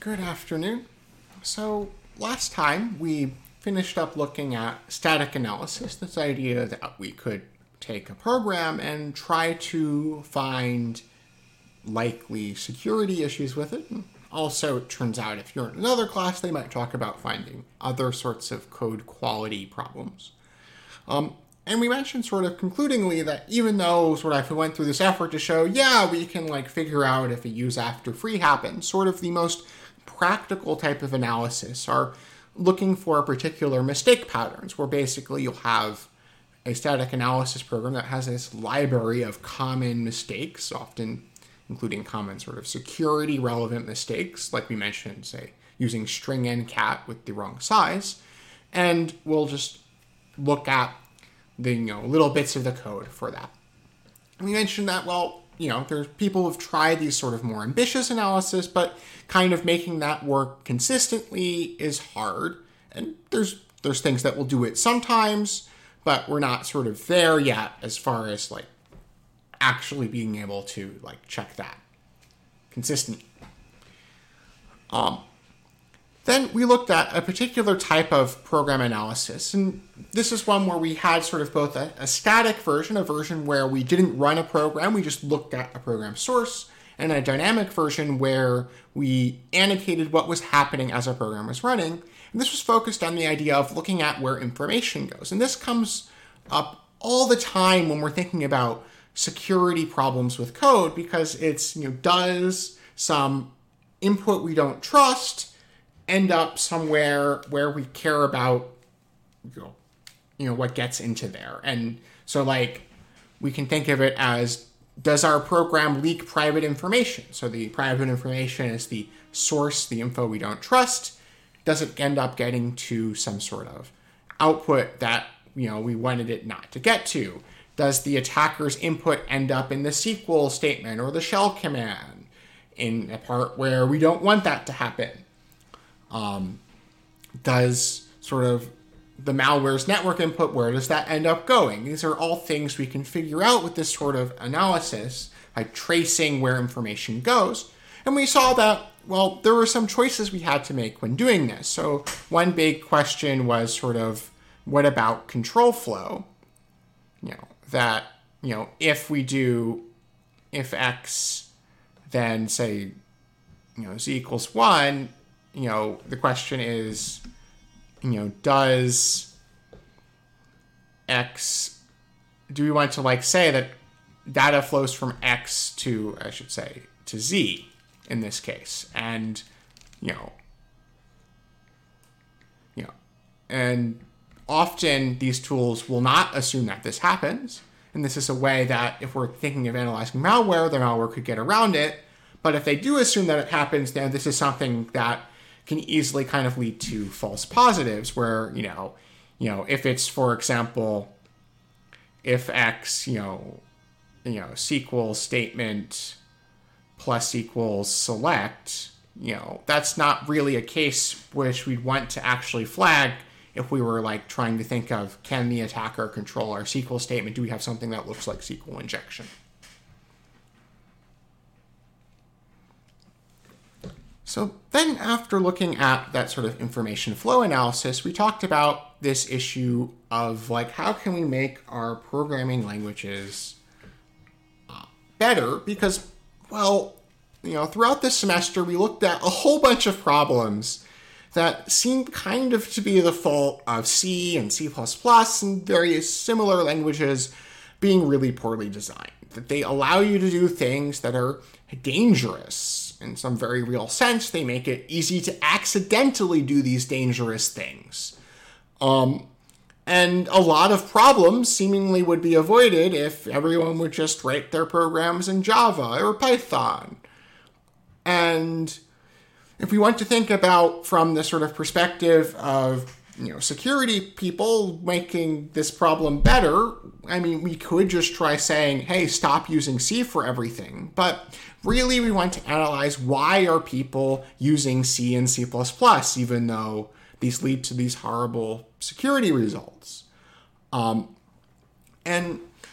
Good afternoon. So last time we finished up looking at static analysis, this idea that we could take a program and try to find likely security issues with it. And also, it turns out if you're in another class, they might talk about finding other sorts of code quality problems. And we mentioned sort of concludingly that even though sort of we went through this effort to show, we can figure out if a use after free happens, sort of the most practical type of analysis are looking for particular mistake patterns, where basically you'll have a static analysis program that has this library of common mistakes, often including common sort of security relevant mistakes, like we mentioned, say, using string ncat with the wrong size. And we'll just look at the little bits of the code for that. And we mentioned that, there's people who've tried these sort of more ambitious analysis, but kind of making that work consistently is hard. And there's things that will do it sometimes, but we're not sort of there yet as far as actually being able to check that consistently. Then we looked at a particular type of program analysis, and this is one where we had sort of both a static version, a version where we didn't run a program, we just looked at a program source, and a dynamic version where we annotated what was happening as our program was running. And this was focused on the idea of looking at where information goes. And this comes up all the time when we're thinking about security problems with code, because it's, does some input we don't trust end up somewhere where we care about, what gets into there. And so we can think of it as, does our program leak private information? So the private information is the source, the info we don't trust. Does it end up getting to some sort of output that, we wanted it not to get to? Does the attacker's input end up in the SQL statement or the shell command in a part where we don't want that to happen? Does sort of the malware's network input, where does that end up going? These are all things we can figure out with this sort of analysis by tracing where information goes. And we saw that, there were some choices we had to make when doing this. So one big question was sort of, what about control flow? If x then say, z equals 1, the question is, does x, do we want to say that data flows from x to, to z in this case? And, and often these tools will not assume that this happens. And this is a way that if we're thinking of analyzing malware, the malware could get around it. But if they do assume that it happens, then this is something that can easily kind of lead to false positives where, if it's, for example, if x, SQL statement plus equals select, that's not really a case which we'd want to actually flag if we were trying to think of, can the attacker control our SQL statement? Do we have something that looks like SQL injection? So then after looking at that sort of information flow analysis, we talked about this issue of how can we make our programming languages better? Because, throughout this semester, we looked at a whole bunch of problems that seemed kind of to be the fault of C and C++ and various similar languages being really poorly designed. That they allow you to do things that are dangerous. In some very real sense, they make it easy to accidentally do these dangerous things. And a lot of problems seemingly would be avoided if everyone would just write their programs in Java or Python. And if we want to think about from the sort of perspective of, security people making this problem better, we could just try saying, hey, stop using C for everything. But really, we want to analyze why are people using C and C++, even though these lead to these horrible security results. And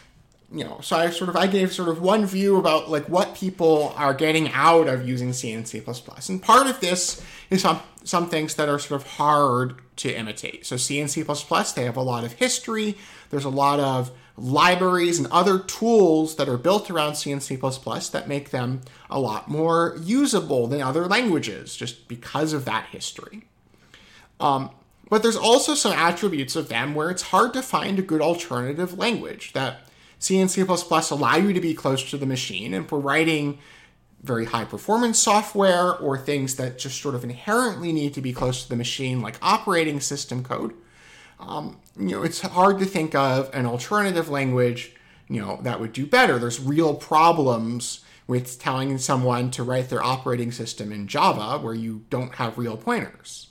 So I gave sort of one view about like what people are getting out of using C and C++. And part of this is some things that are sort of hard to imitate. So C and C++, they have a lot of history. There's a lot of libraries and other tools that are built around C and C++ that make them a lot more usable than other languages just because of that history. But there's also some attributes of them where it's hard to find a good alternative language that C and C++ allow you to be close to the machine, and for writing very high performance software or things that just sort of inherently need to be close to the machine, like operating system code, it's hard to think of an alternative language, that would do better. There's real problems with telling someone to write their operating system in Java where you don't have real pointers.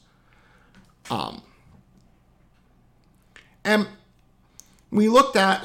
And we looked at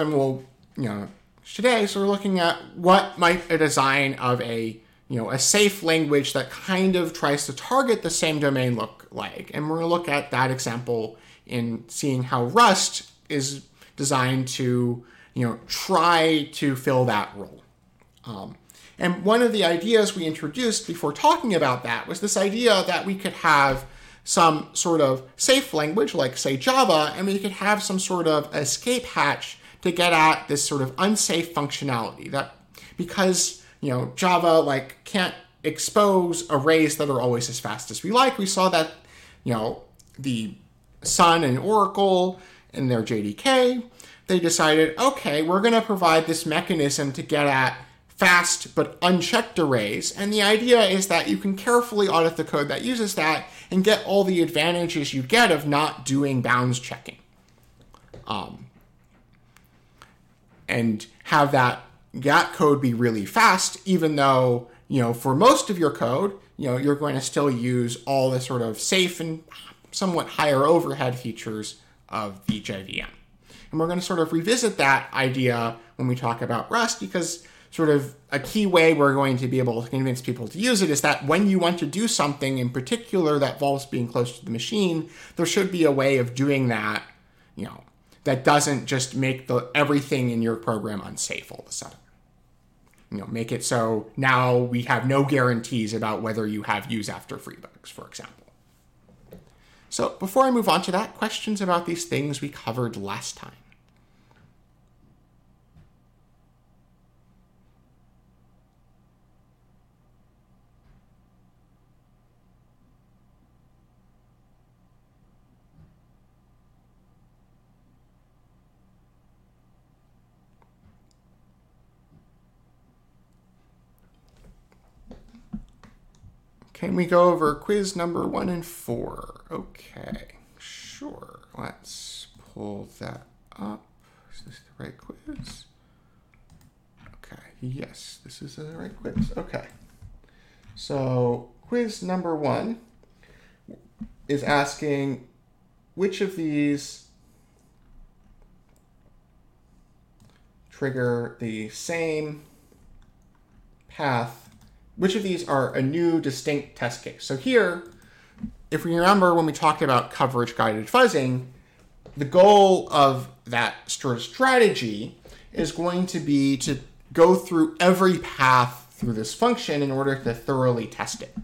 today, so we're looking at what might a design of a safe language that kind of tries to target the same domain look like. And we're going to look at that example in seeing how Rust is designed to, try to fill that role. And one of the ideas we introduced before talking about that was this idea that we could have some sort of safe language, like, say, Java, and we could have some sort of escape hatch to get at this sort of unsafe functionality. That because, Java, can't expose arrays that are always as fast as we like. We saw that, the Sun and Oracle in their JDK, they decided, okay, we're going to provide this mechanism to get at fast but unchecked arrays. And the idea is that you can carefully audit the code that uses that and get all the advantages you get of not doing bounds checking. And have that code be really fast, even though, for most of your code, you're going to still use all the sort of safe and somewhat higher overhead features of the JVM. And we're going to sort of revisit that idea when we talk about Rust, because sort of a key way we're going to be able to convince people to use it is that when you want to do something in particular that involves being close to the machine, there should be a way of doing that, that doesn't just make everything in your program unsafe all of a sudden. Make it so now we have no guarantees about whether you have use after free bugs, for example. So before I move on to that, questions about these things we covered last time? Can we go over quiz number 1 and 4? Okay, sure. Let's pull that up. Is this the right quiz? Okay, yes, this is the right quiz. Okay. So, quiz number 1 is asking which of these trigger the same path. Which of these are a new distinct test case? So here, if we remember when we talked about coverage-guided fuzzing, the goal of that strategy is going to be to go through every path through this function in order to thoroughly test it.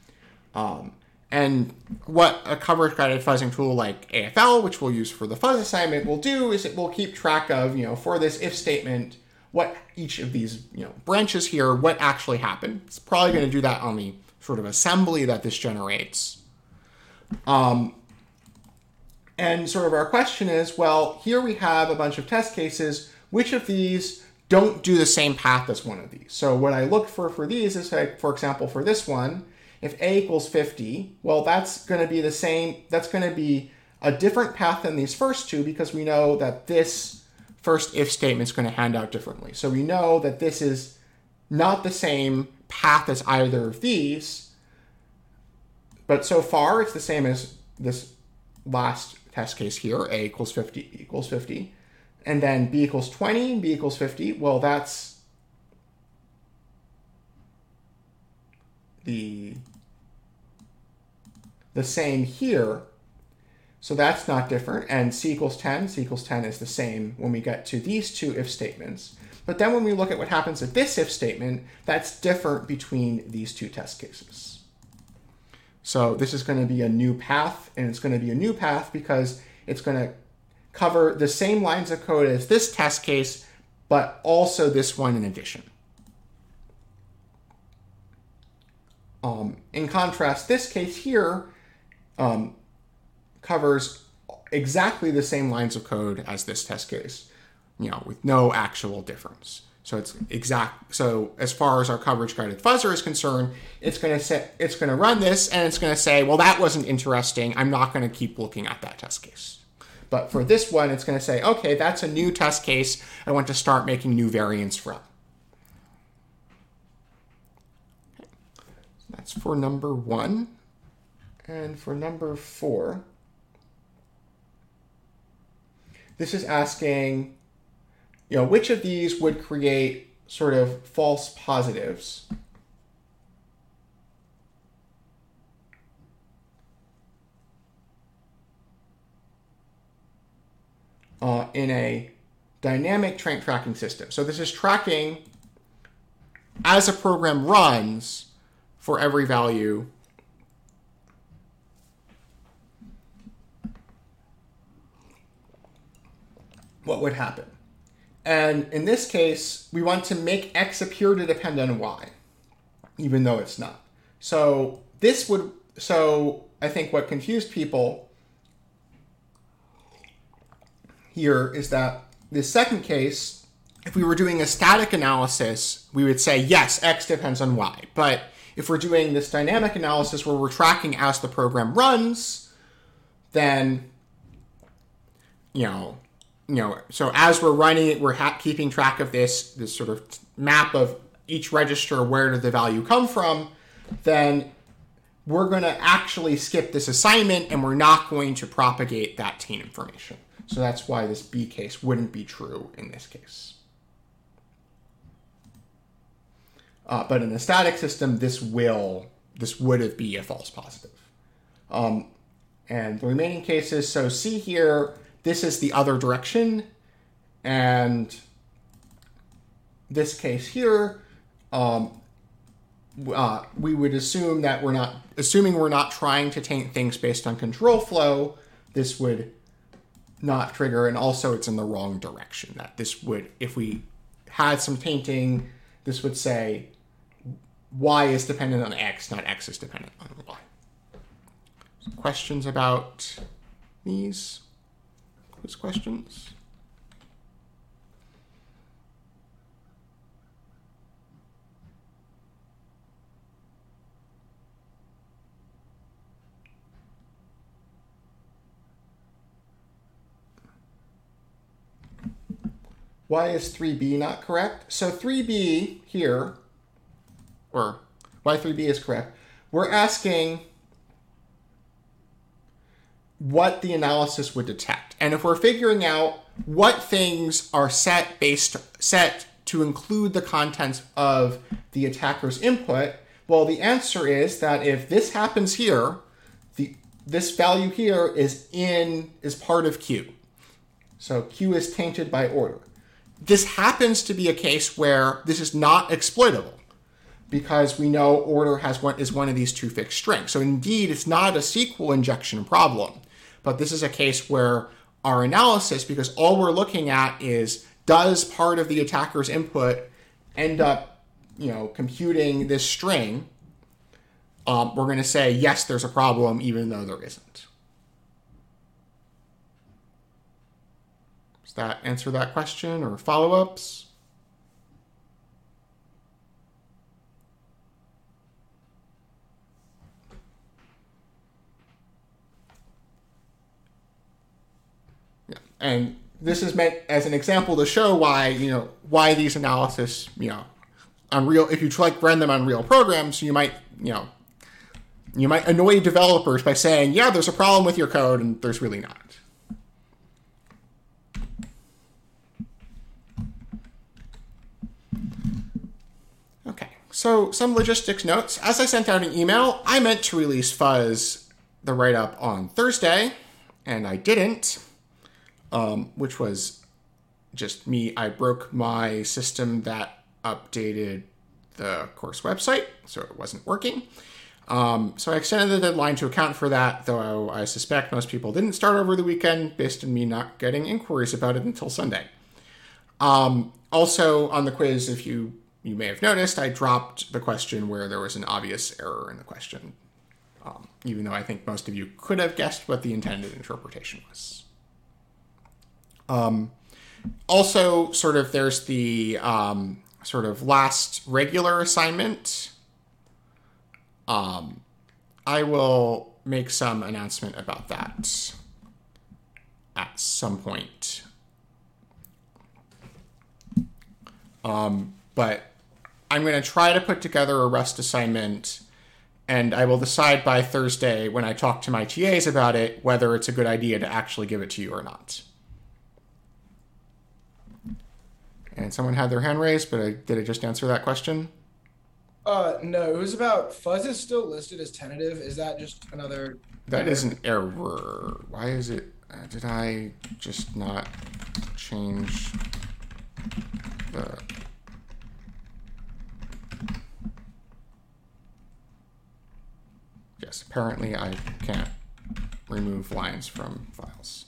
And what a coverage-guided fuzzing tool like AFL, which we'll use for the fuzz assignment, will do is it will keep track of, for this if statement, what each of these branches here, what actually happened. It's probably going to do that on the sort of assembly that this generates. And sort of our question is, well, here we have a bunch of test cases. Which of these don't do the same path as one of these? So what I look for these is, for example, for this one, if a equals 50, well, that's going to be the same. That's going to be a different path than these first two because we know that this first if statement is going to hand out differently. So we know that this is not the same path as either of these, but so far it's the same as this last test case here, a equals 50, and then b equals 20, b equals 50. Well, that's the same here. So that's not different. And c equals 10 is the same when we get to these two if statements. But then when we look at what happens at this if statement, that's different between these two test cases. So this is going to be a new path, and it's going to be a new path because it's going to cover the same lines of code as this test case, but also this one in addition. In contrast, this case here covers exactly the same lines of code as this test case, with no actual difference. So it's exact. So as far as our coverage guided fuzzer is concerned, it's going to run this, and it's going to say, well, that wasn't interesting. I'm not going to keep looking at that test case. But for this one, it's going to say, okay, that's a new test case I want to start making new variants from. Okay. So that's for number 1. And for number 4, this is asking, which of these would create sort of false positives? In a dynamic train tracking system. So this is tracking as a program runs for every value what would happen. And in this case, we want to make x appear to depend on y, even though it's not. So I think what confused people here is that this second case, if we were doing a static analysis, we would say, yes, x depends on y. But if we're doing this dynamic analysis where we're tracking as the program runs, then, so as we're running it, we're keeping track of this sort of map of each register, where did the value come from, then we're going to actually skip this assignment and we're not going to propagate that taint information. So that's why this B case wouldn't be true in this case. But in a static system, this would be a false positive. And the remaining cases, so C here, this is the other direction. And this case here, we would assume that we're not trying to taint things based on control flow. This would not trigger, and also it's in the wrong direction. That this would, if we had some tainting, this would say y is dependent on x, not x is dependent on y. Some questions about these quiz questions? Why is 3b not correct? So 3b here, or why 3b is correct, we're asking what the analysis would detect. And if we're figuring out what things are set to include the contents of the attacker's input, well, the answer is that if this happens here, this value here is part of Q. So Q is tainted by order. This happens to be a case where this is not exploitable because we know order is one of these two fixed strings. So indeed, it's not a SQL injection problem, but this is a case where our analysis, because all we're looking at is, does part of the attacker's input end up, computing this string? We're going to say, yes, there's a problem, even though there isn't. Does that answer that question or follow-ups? Yeah. And this is meant as an example to show why, why these analysis, on real, if you run them on real programs, you might annoy developers by saying, yeah, there's a problem with your code, and there's really not. So some logistics notes. As I sent out an email, I meant to release Fuzz, the write-up, on Thursday. and I didn't, which was just me. I broke my system that updated the course website, so it wasn't working. So I extended the deadline to account for that, though I suspect most people didn't start over the weekend based on me not getting inquiries about it until Sunday. Also, on the quiz, if you may have noticed, I dropped the question where there was an obvious error in the question, even though I think most of you could have guessed what the intended interpretation was. Also, sort of, there's the sort of last regular assignment. I will make some announcement about that at some point. But I'm going to try to put together a Rust assignment, and I will decide by Thursday when I talk to my TAs about it whether it's a good idea to actually give it to you or not. And someone had their hand raised, but did I just answer that question? No, it was about fuzz is still listed as tentative. Is that just another That error? is an error. Why is it? Did I just not change the... Yes, apparently I can't remove lines from files.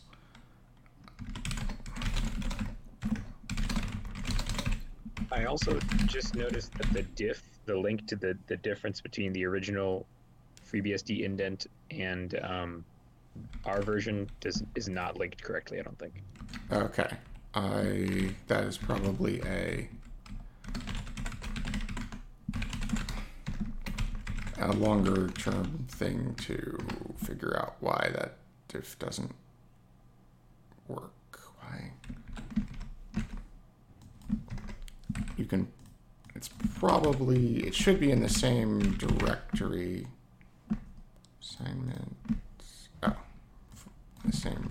I also just noticed that the link to the difference between the original FreeBSD indent and our version is not linked correctly, I don't think. Okay. That is probably a longer term thing to figure out why that diff doesn't work. Why? You can, it should be in the same directory. Assignments. Oh, the same.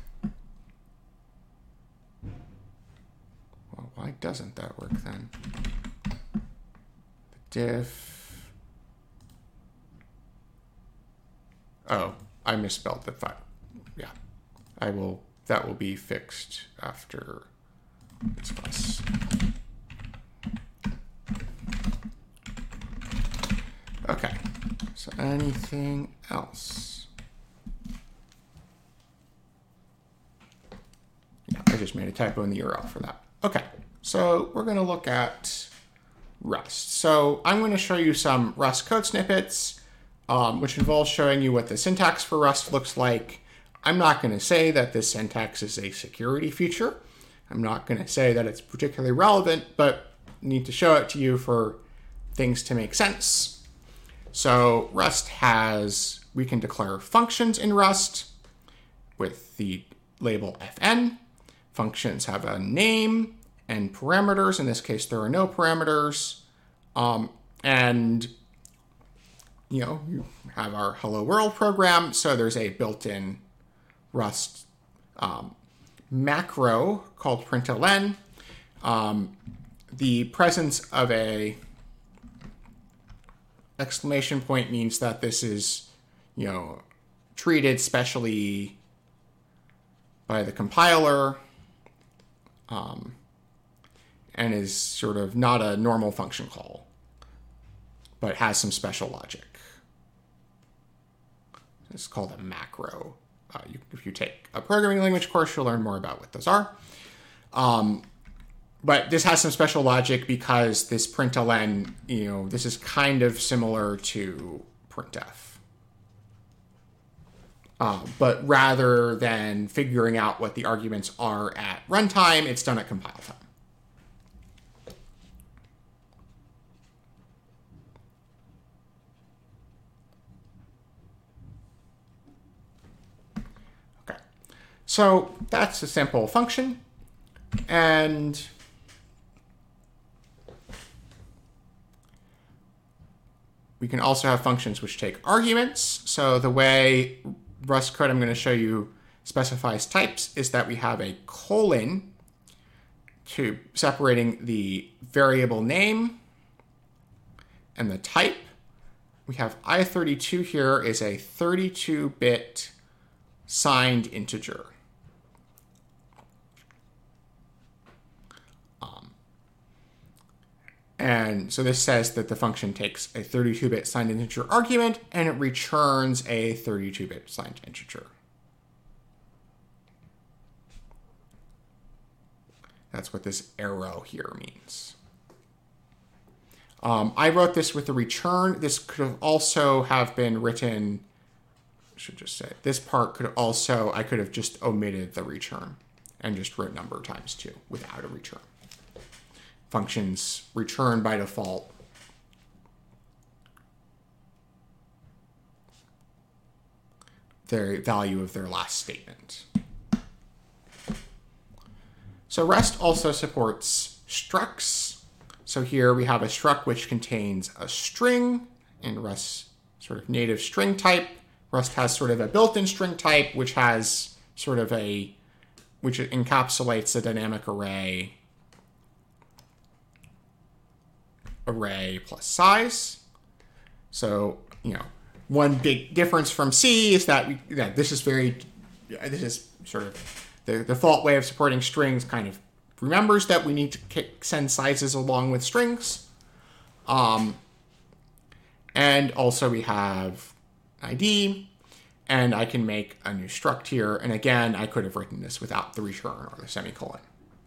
Well, why doesn't that work then? The diff. Oh, I misspelled the file. Yeah, that will be fixed after it's fuss. Okay, so anything else? Yeah, I just made a typo in the URL for that. Okay, so we're going to look at Rust. So I'm going to show you some Rust code snippets, which involves showing you what the syntax for Rust looks like. I'm not going to say that this syntax is a security feature. I'm not going to say that it's particularly relevant, but need to show it to you for things to make sense. So Rust we can declare functions in Rust with the label fn. Functions have a name and parameters. In this case, there are no parameters. And, you have our hello world program. So there's a built-in Rust macro called println. The presence of a exclamation point means that this is, treated specially by the compiler, and is sort of not a normal function call, but has some special logic. It's called a macro. If you take a programming language course, you'll learn more about what those are. But this has some special logic because this println, this is kind of similar to printf. But rather than figuring out what the arguments are at runtime, it's done at compile time. Okay, so that's a simple function. And we can also have functions which take arguments. So the way Rust code I'm going to show you specifies types is that we have a colon to separating the variable name and the type. We have I32 here is a 32-bit signed integer. And so this says that the function takes a 32-bit signed integer argument and it returns a 32-bit signed integer. That's what this arrow here means. I wrote this with the return. This could have also have been written, I should just say, this part could also, I could have just omitted the return and just wrote number times 2 without a return. Functions return by default their value of their last statement. So Rust also supports structs. So here we have a struct which contains a string in Rust's sort of native string type. Rust has sort of a built-in string type which has sort of which encapsulates a dynamic array plus size. So, one big difference from C is that this is sort of the default way of supporting strings kind of remembers that we need to send sizes along with strings. And also we have ID, and I can make a new struct here. And again, I could have written this without the return or the semicolon.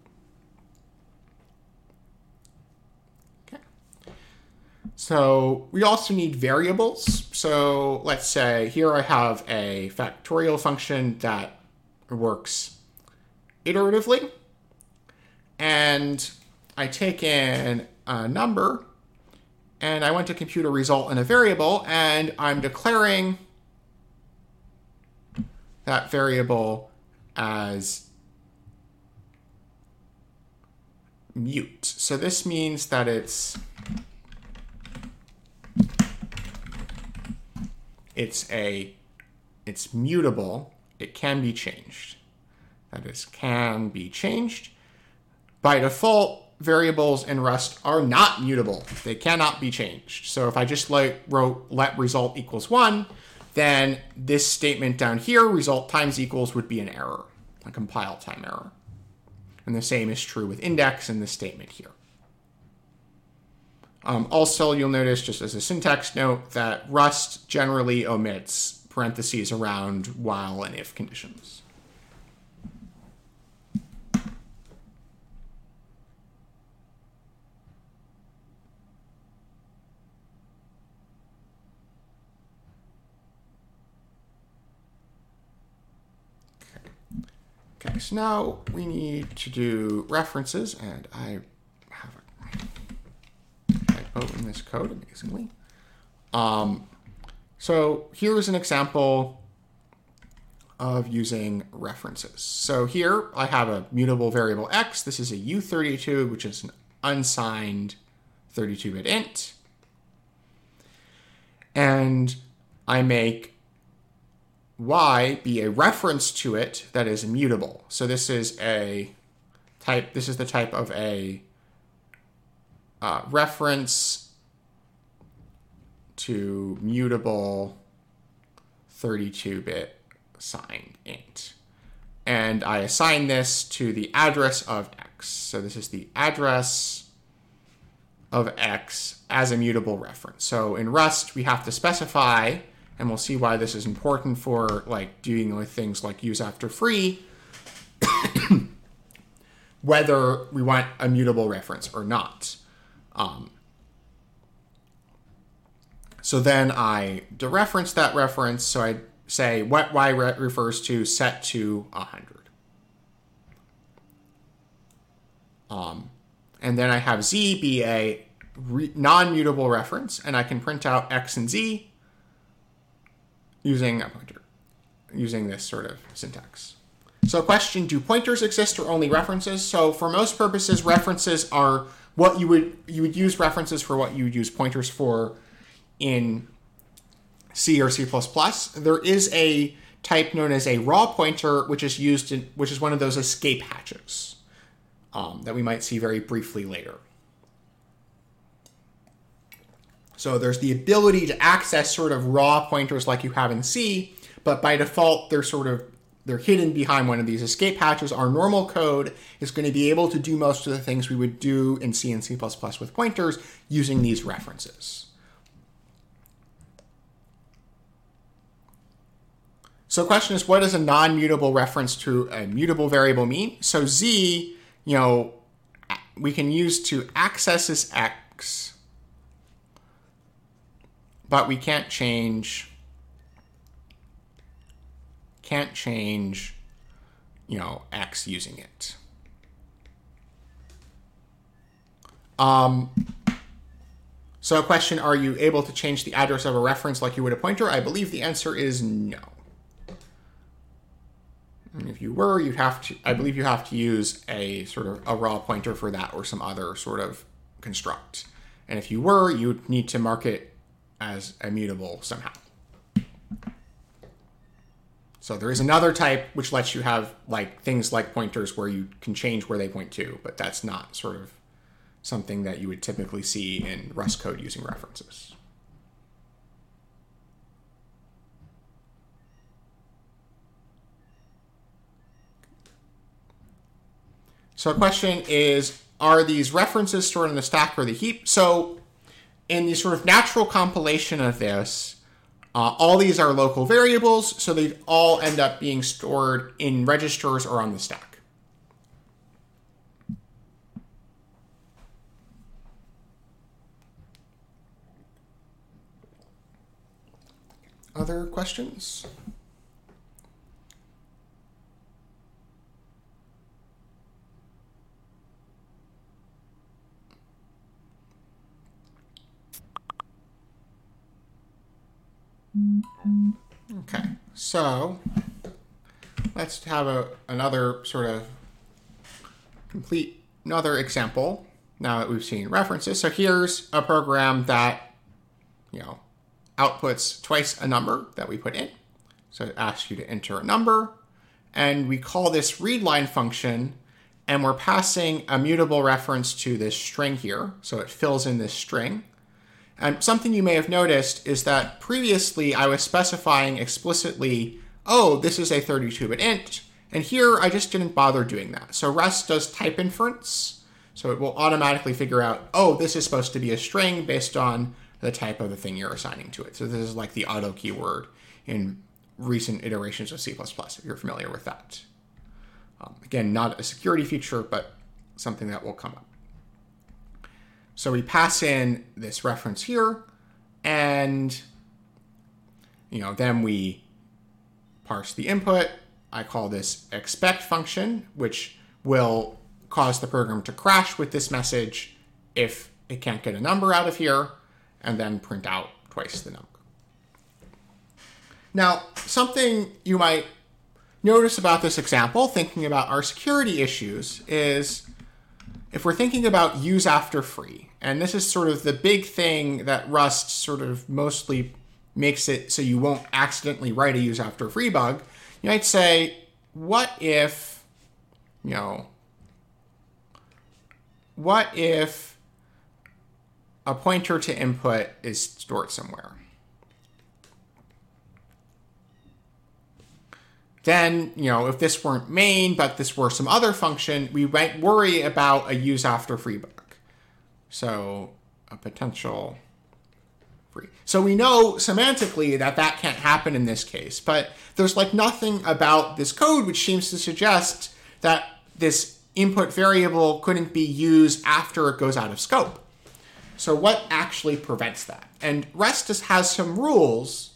So we also need variables. So let's say here I have a factorial function that works iteratively. And I take in a number and I want to compute a result in a variable, and I'm declaring that variable as mute. So this means that it's mutable. It can be changed. That is, can be changed. By default, variables in Rust are not mutable. They cannot be changed. So if I just wrote let result equals 1, then this statement down here, result times equals, would be an error, a compile time error. And the same is true with index in this statement here. Also, you'll notice, just as a syntax note, that Rust generally omits parentheses around while and if conditions. Okay, so now we need to do references, and I have a typo in this code, amazingly. So here's an example of using references. So here I have a mutable variable x. This is a U32, which is an unsigned 32-bit int. And I make y be a reference to it that is immutable. So this is the type of a reference to mutable 32-bit signed int. And I assign this to the address of x. So this is the address of x as a mutable reference. So in Rust, we have to specify, and we'll see why this is important for dealing with things like use after free, whether we want a mutable reference or not. So then I dereference that reference. So I say what y refers to set to 100. And then I have z be a non-mutable reference, and I can print out x and z using a pointer, using this sort of syntax. So question, do pointers exist or only references? So for most purposes, references are what you would use references for what you would use pointers for in C or C++. There is a type known as a raw pointer, which is one of those escape hatches that we might see very briefly later. So there's the ability to access sort of raw pointers like you have in C, but by default, they're hidden behind one of these escape hatches. Our normal code is going to be able to do most of the things we would do in C and C++ with pointers using these references. So the question is, what does a non-mutable reference to a mutable variable mean? So Z, we can use to access this X, but we can't change, X using it. So a question, are you able to change the address of a reference like you would a pointer? I believe the answer is no. And if you were, I believe you have to use a sort of a raw pointer for that or some other sort of construct. And if you were, you'd need to mark it as immutable somehow. So there is another type which lets you have things like pointers where you can change where they point to, but that's not sort of something that you would typically see in Rust code using references. So the question is, are these references stored in the stack or the heap? So in the sort of natural compilation of this, all these are local variables, so they all end up being stored in registers or on the stack. Other questions? Okay, so let's have another sort of another example now that we've seen references. So here's a program that, outputs twice a number that we put in. So it asks you to enter a number, and we call this readLine function, and we're passing a mutable reference to this string here. So it fills in this string. And something you may have noticed is that previously I was specifying explicitly, oh, this is a 32-bit int, and here I just didn't bother doing that. So Rust does type inference, so it will automatically figure out, oh, this is supposed to be a string based on the type of the thing you're assigning to it. So this is like the auto keyword in recent iterations of C++, if you're familiar with that. Again, not a security feature, but something that will come up. So we pass in this reference here, and then we parse the input. I call this expect function, which will cause the program to crash with this message if it can't get a number out of here, and then print out twice the number. Now, something you might notice about this example, thinking about our security issues, is if we're thinking about use after free, and this is sort of the big thing that Rust sort of mostly makes it so you won't accidentally write a use after free bug, you might say, what if a pointer to input is stored somewhere? Then, if this weren't main, but this were some other function, we might worry about a use after free bug. So a potential free. So we know semantically that can't happen in this case, but there's nothing about this code which seems to suggest that this input variable couldn't be used after it goes out of scope. So what actually prevents that? And Rust has some rules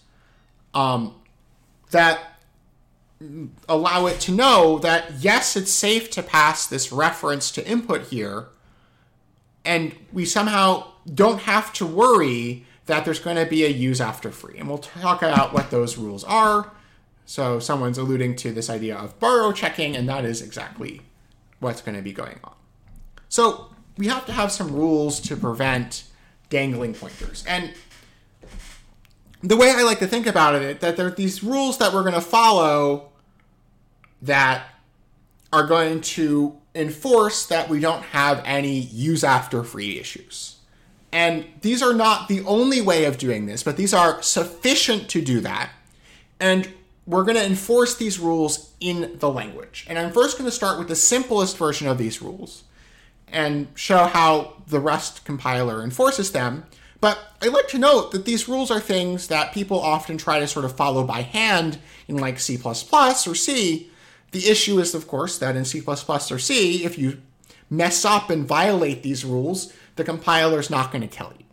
that allow it to know that, yes, it's safe to pass this reference to input here, and we somehow don't have to worry that there's going to be a use after free. And we'll talk about what those rules are. So someone's alluding to this idea of borrow checking, and that is exactly what's going to be going on. So we have to have some rules to prevent dangling pointers. And the way I like to think about it, that there are these rules that we're going to follow that are going to enforce that we don't have any use after free issues. And these are not the only way of doing this, but these are sufficient to do that. And we're going to enforce these rules in the language. And I'm first going to start with the simplest version of these rules and show how the Rust compiler enforces them. But I'd like to note that these rules are things that people often try to sort of follow by hand in like C++ or C. The issue is, of course, that in C++ or C, if you mess up and violate these rules, the compiler's not going to kill you.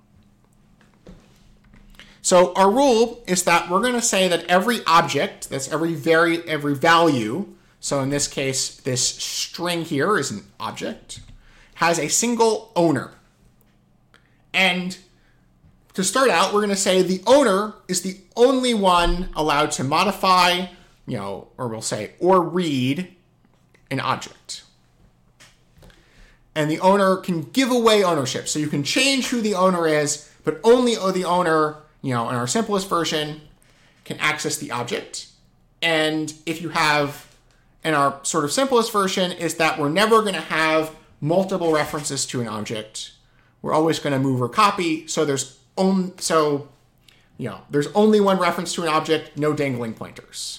So our rule is that we're going to say that every object, that's every value, so in this case, this string here is an object, has a single owner. And to start out, we're going to say the owner is the only one allowed to modify, or we'll say, or read an object. And the owner can give away ownership. So you can change who the owner is, but only the owner, in our simplest version, can access the object. And if you have, in our sort of simplest version, is that we're never going to have multiple references to an object. We're always going to move or copy. So there's only one reference to an object, no dangling pointers.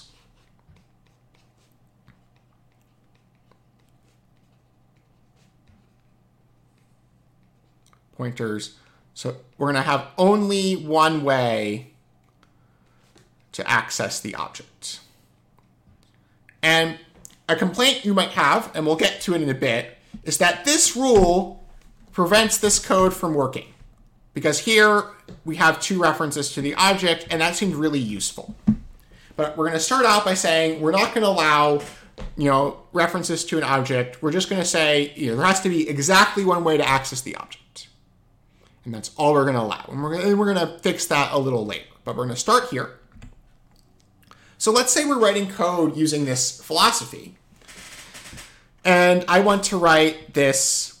So we're going to have only one way to access the object. And a complaint you might have, and we'll get to it in a bit, is that this rule prevents this code from working. Because here we have two references to the object, and that seemed really useful. But we're going to start out by saying we're not going to allow references to an object. We're just going to say there has to be exactly one way to access the object. And that's all we're going to allow. And we're going to fix that a little later. But we're going to start here. So let's say we're writing code using this philosophy. And I want to write this.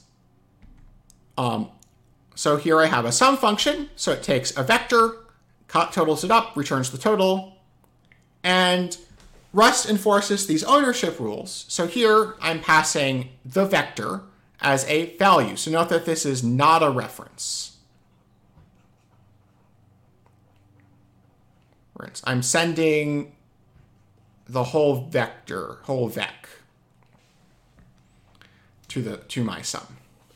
So here I have a sum function. So it takes a vector, totals it up, returns the total. And Rust enforces these ownership rules. So here I'm passing the vector as a value. So note that this is not a reference. I'm sending the whole vector, whole vec, to my sum.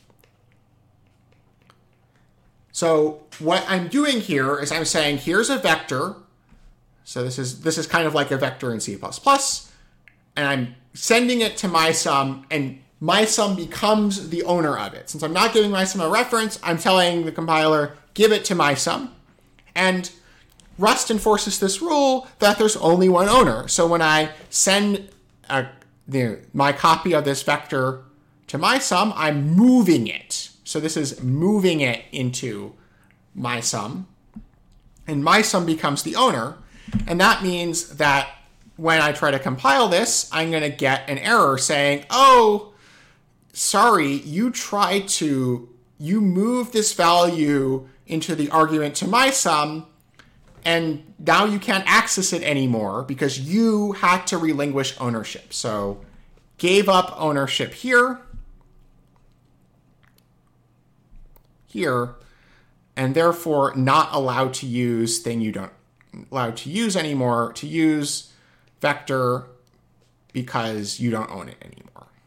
So what I'm doing here is I'm saying here's a vector. So this is kind of like a vector in C++, and I'm sending it to my sum, and my sum becomes the owner of it. Since I'm not giving my sum a reference, I'm telling the compiler, give it to my sum. And Rust enforces this rule that there's only one owner. So when I send my copy of this vector to my sum, I'm moving it. So this is moving it into my sum. And my sum becomes the owner. And that means that when I try to compile this, I'm going to get an error saying, oh, sorry, you moved this value into the argument to my sum, and now you can't access it anymore because you had to relinquish ownership. So gave up ownership here, and therefore not allowed to use thing you don't allowed to use anymore, to use vector because you don't own it anymore.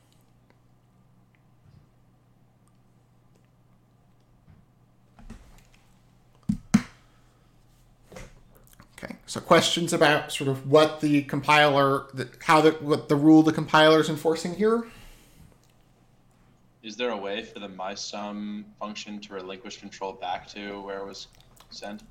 Okay, so questions about sort of what the compiler, what the rule the compiler is enforcing here? Is there a way for the MySum function to relinquish control back to where it was sent?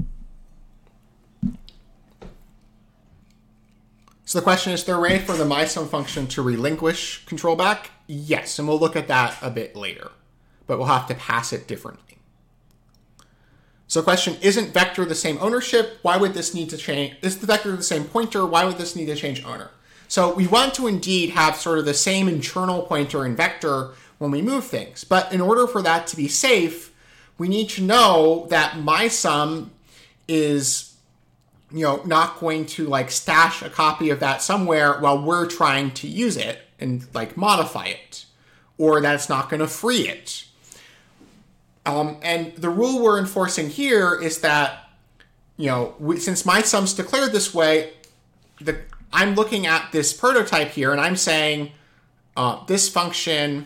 So the question is there a way for the MySum function to relinquish control back? Yes, and we'll look at that a bit later, but we'll have to pass it differently. So the question, isn't vector the same ownership? Why would this need to change? Is the vector the same pointer? Why would this need to change owner? So we want to indeed have sort of the same internal pointer in vector when we move things. But in order for that to be safe, we need to know that MySum is, not going to like stash a copy of that somewhere while we're trying to use it and like modify it, or that it's not going to free it. And the rule we're enforcing here is that, since MySum's declared this way, I'm looking at this prototype here, and I'm saying this function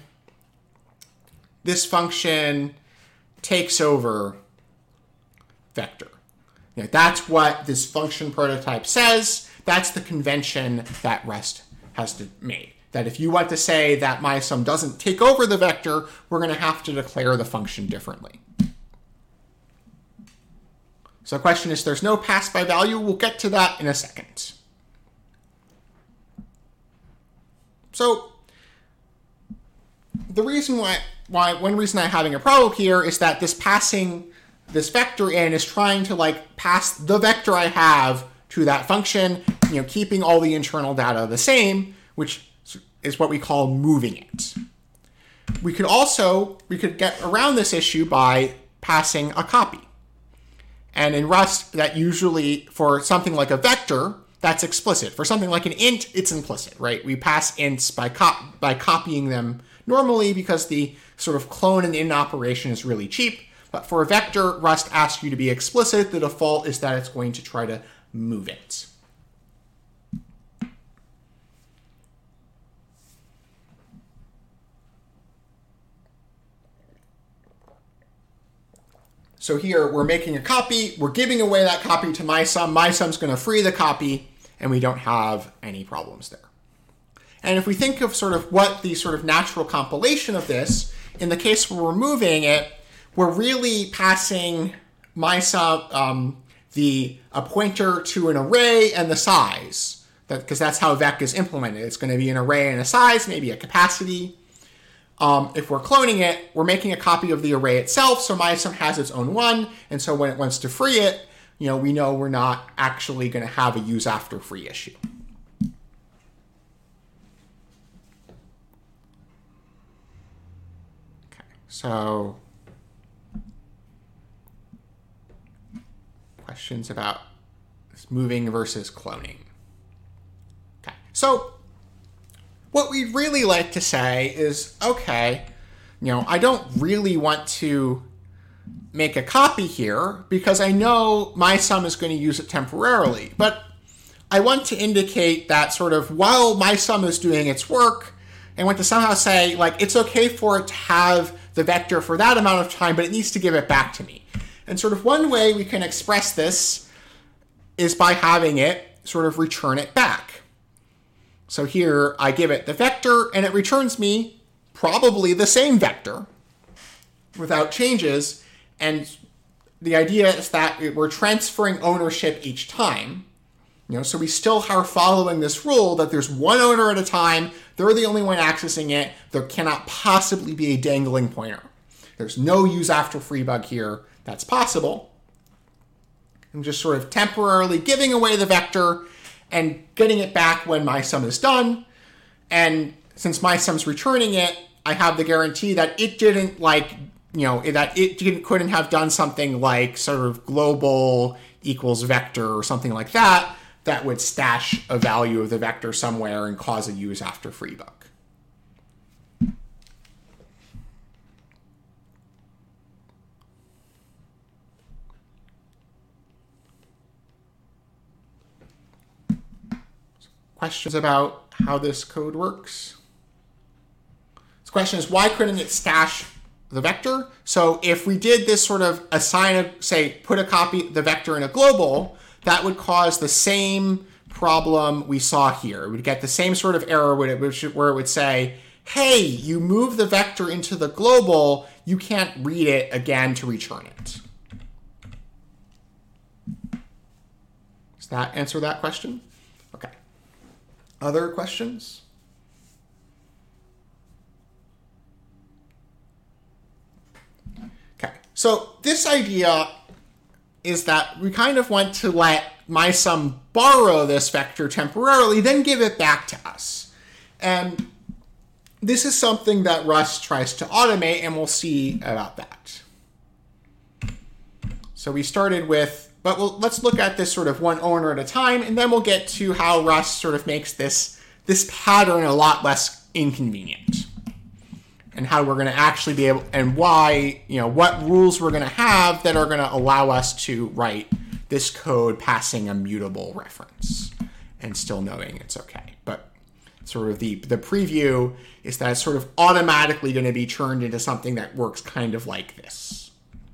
takes over vector. That's what this function prototype says. That's the convention that Rust has made. That if you want to say that MySum doesn't take over the vector, we're going to have to declare the function differently. So the question is, there's no pass by value. We'll get to that in a second. So the reason one reason I'm having a problem here is that passing this vector in is trying to pass the vector I have to that function, keeping all the internal data the same, which is what we call moving it. We could get around this issue by passing a copy. And in Rust, that usually, for something like a vector, that's explicit. For something like an int, it's implicit, right? We pass ints by copying them normally because the sort of clone and int operation is really cheap. But for a vector, Rust asks you to be explicit. The default is that it's going to try to move it. So here we're making a copy, we're giving away that copy to MySum. MySum's going to free the copy, and we don't have any problems there. And if we think of sort of what the sort of natural compilation of this, in the case where we're moving it, we're really passing MySum a pointer to an array and the size, because that's how vec is implemented. It's going to be an array and a size, maybe a capacity. If we're cloning it, we're making a copy of the array itself, so MySum has its own one, and so when it wants to free it, we know we're not actually going to have a use after free issue. Okay, so questions about this moving versus cloning. Okay, so what we'd really like to say is, okay, I don't really want to make a copy here because I know MySum is going to use it temporarily. But I want to indicate that sort of while MySum is doing its work, I want to somehow say, it's okay for it to have the vector for that amount of time, but it needs to give it back to me. And sort of one way we can express this is by having it sort of return it back. So here I give it the vector and it returns me probably the same vector without changes. And the idea is that we're transferring ownership each time. So we still are following this rule that there's one owner at a time. They're the only one accessing it. There cannot possibly be a dangling pointer. There's no use after free bug here that's possible. I'm just sort of temporarily giving away the vector and getting it back when MySum is done. And since MySum's returning it, I have the guarantee that it didn't couldn't have done something like sort of global equals vector or something like that would stash a value of the vector somewhere and cause a use after free bug. Questions about how this code works? This question is, why couldn't it stash the vector? So if we did this sort of put a copy the vector in a global, that would cause the same problem we saw here. It would get the same sort of error where it would say, hey, you move the vector into the global, you can't read it again to return it. Does that answer that question? Okay. Other questions? Okay, so this idea is that we kind of want to let MySum borrow this vector temporarily, then give it back to us. And this is something that Rust tries to automate, and we'll see about that. So we started with, let's look at this sort of one owner at a time, and then we'll get to how Rust sort of makes this pattern a lot less inconvenient. And how we're going to actually be able, and why, what rules we're going to have that are going to allow us to write this code passing a mutable reference. and still knowing it's okay. But sort of the preview is that it's sort of automatically going to be turned into something that works kind of like this.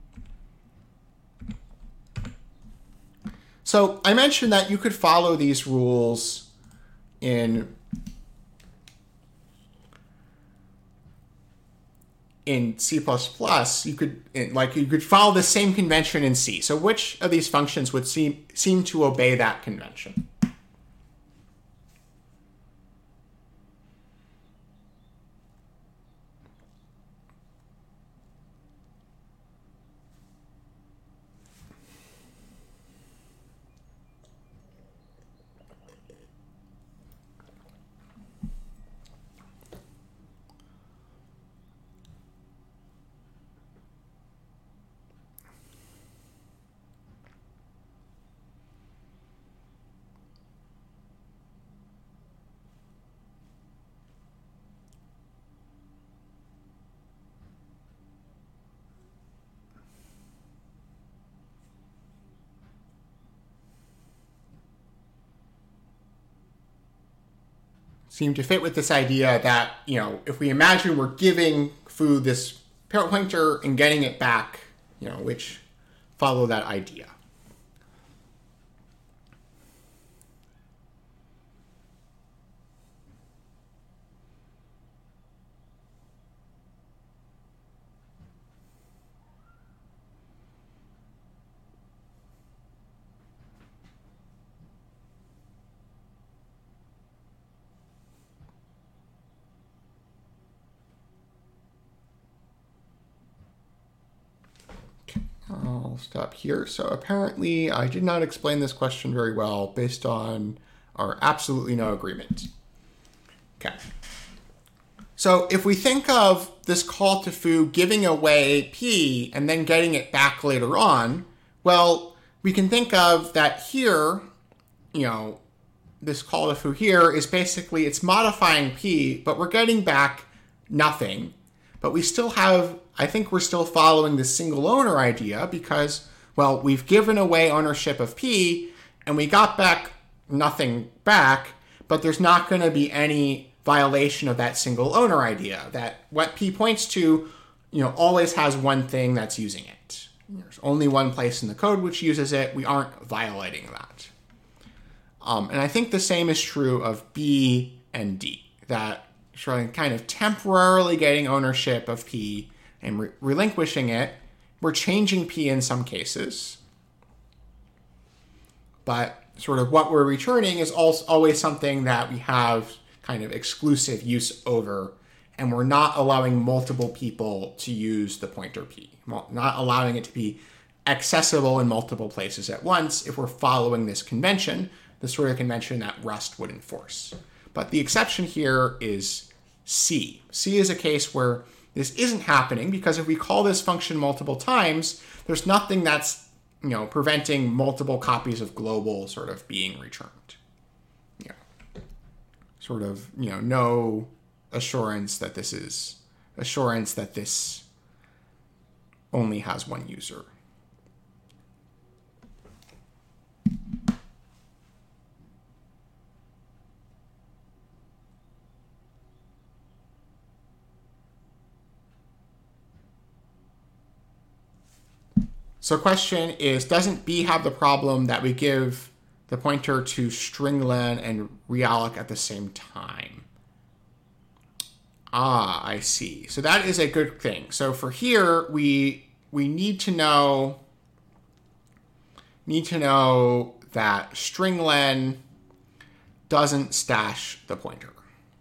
So I mentioned that you could follow these rules in C++. You could follow the same convention in C. So which of these functions would seem to obey that convention? Seem to fit with this idea that, if we imagine we're giving foo this parent pointer and getting it back, which follow that idea. I'll stop here. So apparently I did not explain this question very well based on our absolutely no agreement. Okay. So if we think of this call to foo giving away p and then getting it back later on, well, we can think of that here, this call to foo here is basically, it's modifying p, but we're getting back nothing. But we still have, I think we're still following the single owner idea because, well, we've given away ownership of p and we got back nothing back, but there's not going to be any violation of that single owner idea. That what p points to, always has one thing that's using it. There's only one place in the code which uses it. We aren't violating that. And I think the same is true of B and D, that kind of temporarily getting ownership of p and relinquishing it. We're changing p in some cases, but sort of what we're returning is also always something that we have kind of exclusive use over, and we're not allowing multiple people to use the pointer p, not allowing it to be accessible in multiple places at once if we're following this convention, the sort of convention that Rust would enforce. But the exception here is C. C is a case where this isn't happening because if we call this function multiple times, there's nothing that's, preventing multiple copies of global sort of being returned. No assurance that this only has one user. So question is, doesn't B have the problem that we give the pointer to stringlen and realloc at the same time? Ah, I see. So that is a good thing. So for here, we need to know that stringlen doesn't stash the pointer.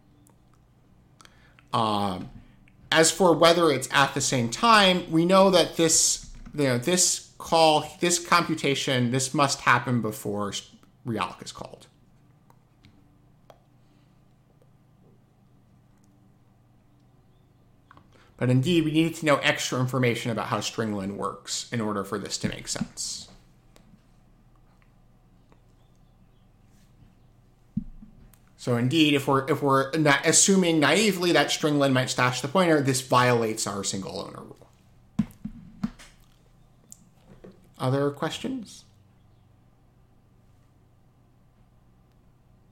As for whether it's at the same time, we know that this computation, this must happen before realloc is called. But indeed, we need to know extra information about how stringlen works in order for this to make sense. So indeed, if we're not assuming naively that stringlen might stash the pointer, this violates our single owner rule. Other questions?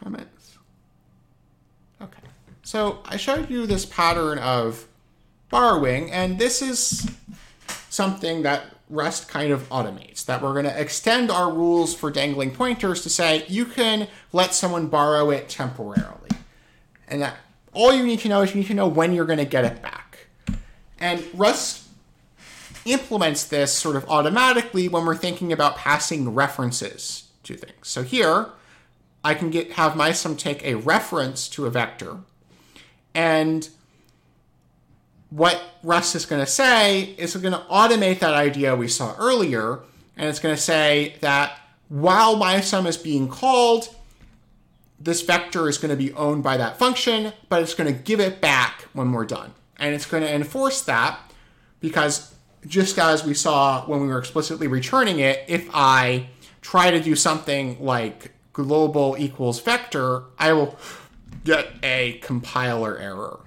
comments? Okay. So I showed you this pattern of borrowing, and this is something that Rust kind of automates, that we're going to extend our rules for dangling pointers to say you can let someone borrow it temporarily. And that all you need to know is you need to know when you're going to get it back. And Rust implements this sort of automatically when we're thinking about passing references to things. So here, I can have my sum take a reference to a vector, and what Rust is going to say is we're going to automate that idea we saw earlier, and it's going to say that while my sum is being called, this vector is going to be owned by that function, but it's going to give it back when we're done. And it's going to enforce that because just as we saw when we were explicitly returning it, if I try to do something like global equals vector, I will get a compiler error.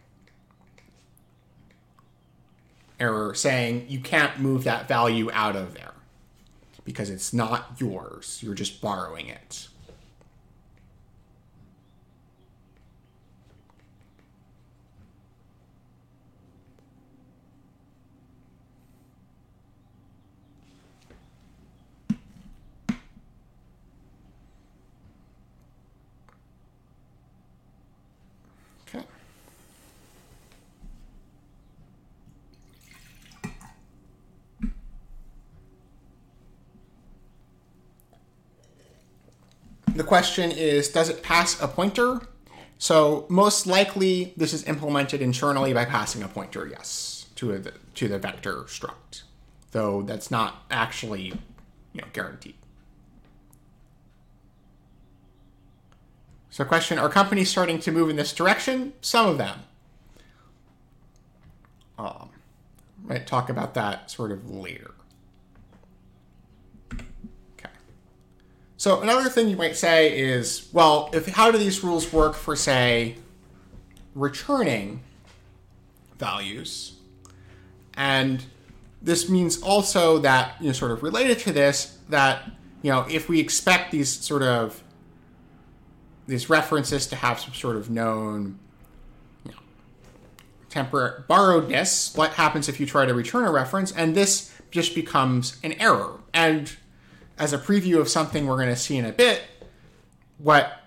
Error saying you can't move that value out of there because it's not yours. You're just borrowing it. Okay. The question is, does it pass a pointer? So most likely this is implemented internally by passing a pointer, yes, to the vector struct, though that's not actually guaranteed. So question, are companies starting to move in this direction? Some of them. Might talk about that sort of later. So another thing you might say is, well, how do these rules work for, say, returning values? And this means also that, sort of related to this, that, if we expect these references to have some sort of known, temporary borrowedness, what happens if you try to return a reference? And this just becomes an error. And as a preview of something we're going to see in a bit, what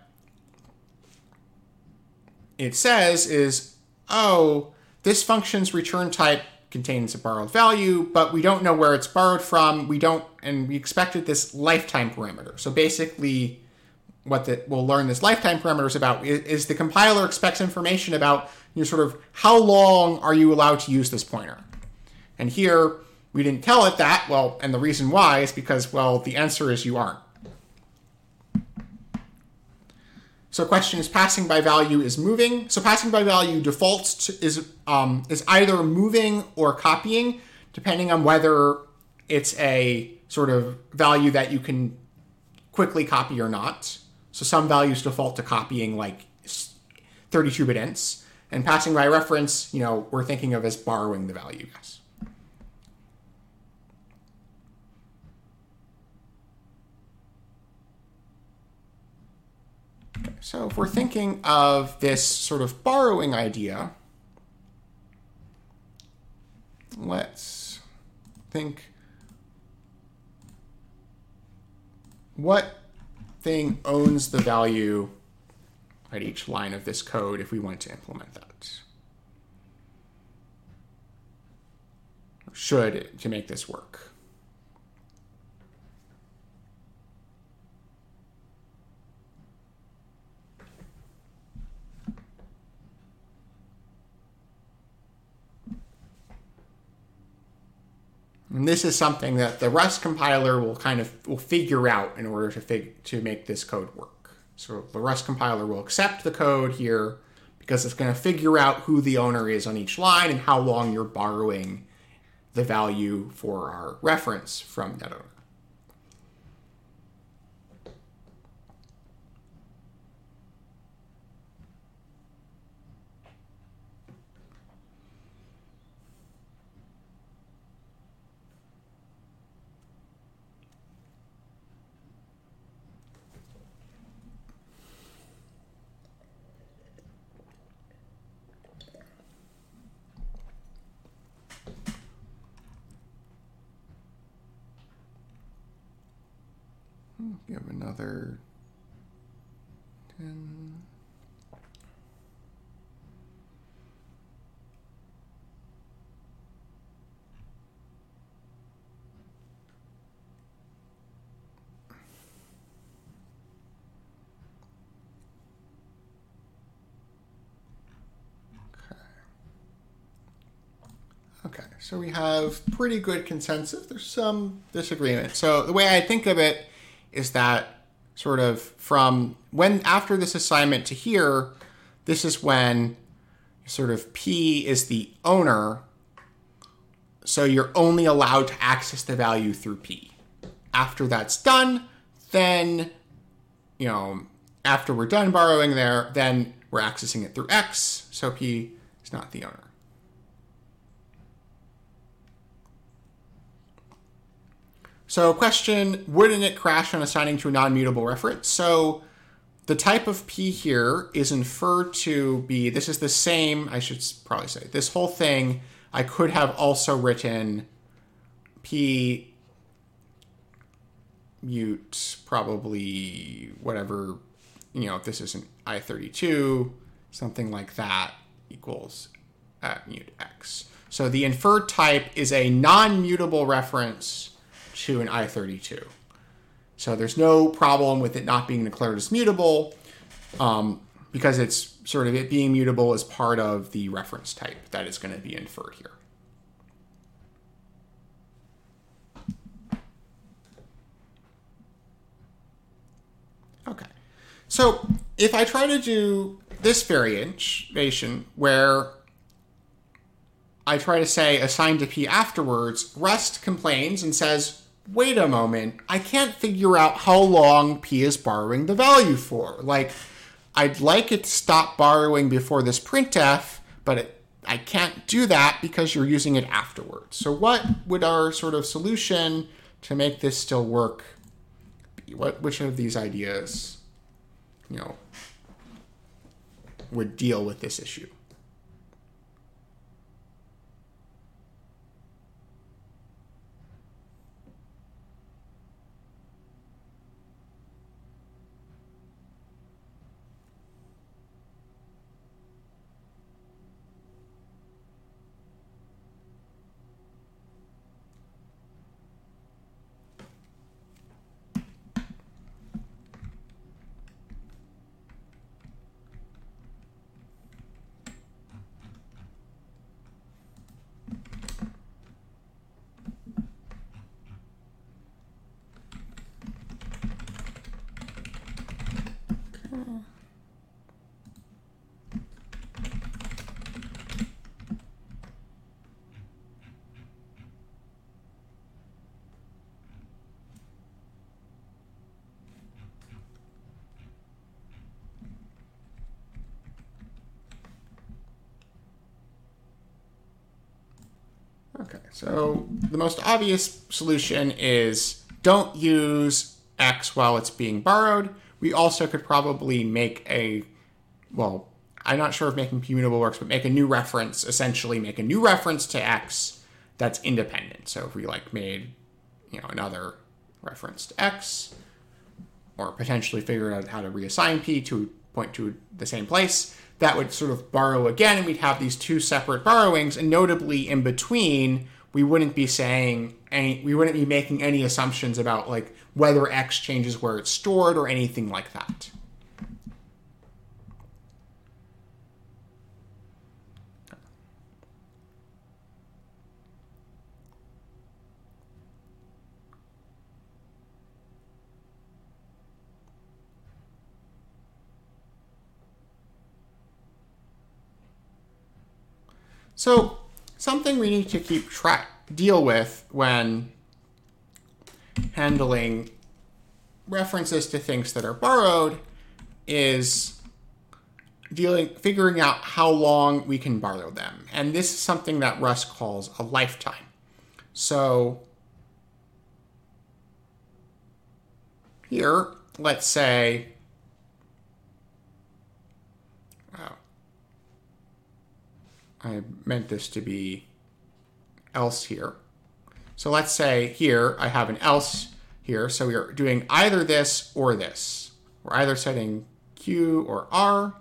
it says is, oh, this function's return type contains a borrowed value, but we don't know where it's borrowed from. And we expected this lifetime parameter. So basically, we'll learn this lifetime parameter is about is the compiler expects information about sort of how long are you allowed to use this pointer. And here, we didn't tell it that, and the reason why is because, the answer is you aren't. So question is passing by value is moving. So passing by value defaults is either moving or copying, depending on whether it's a sort of value that you can quickly copy or not. So some values default to copying like 32-bit ints, and passing by reference, we're thinking of as borrowing the value, yes. So if we're thinking of this sort of borrowing idea, let's think what thing owns the value at each line of this code if we want to implement that. Should to make this work. And this is something that the Rust compiler will figure out in order to make this code work. So the Rust compiler will accept the code here because it's going to figure out who the owner is on each line and how long you're borrowing the value for our reference from that owner. Give another 10. Okay, so we have pretty good consensus. There's some disagreement. So the way I think of it is that sort of from when after this assignment to here, this is when sort of P is the owner. So you're only allowed to access the value through P. After that's done, then, after we're done borrowing there, then we're accessing it through X. So P is not the owner. So question, wouldn't it crash on assigning to a non-mutable reference? So the type of P here is inferred to be, this is the same, I should probably say, this whole thing, I could have also written P mute, probably whatever, if this is an I32, something like that equals at mute X. So the inferred type is a non-mutable reference to an I32. So there's no problem with it not being declared as mutable because it's sort of it being mutable as part of the reference type that is going to be inferred here. Okay. So if I try to do this variation where I try to say assign to P afterwards, Rust complains and says, wait a moment, I can't figure out how long P is borrowing the value for. Like, I'd like it to stop borrowing before this printf, but I can't do that because you're using it afterwards. So what would our sort of solution to make this still work be? Which of these ideas, would deal with this issue? Okay, so the most obvious solution is don't use X while it's being borrowed. We also could probably make I'm not sure if making P mutable works, but make a new reference, essentially make a new reference to X that's independent. So if we made, another reference to X, or potentially figure out how to reassign P to point to the same place, that would sort of borrow again, and we'd have these two separate borrowings, and notably in between, we wouldn't be making any assumptions about whether X changes where it's stored or anything like that. So something we need to deal with when handling references to things that are borrowed is figuring out how long we can borrow them. And this is something that Rust calls a lifetime. So here, let's say, I meant this to be else here. So let's say here I have an else here. So we're doing either this or this. We're either setting Q or R.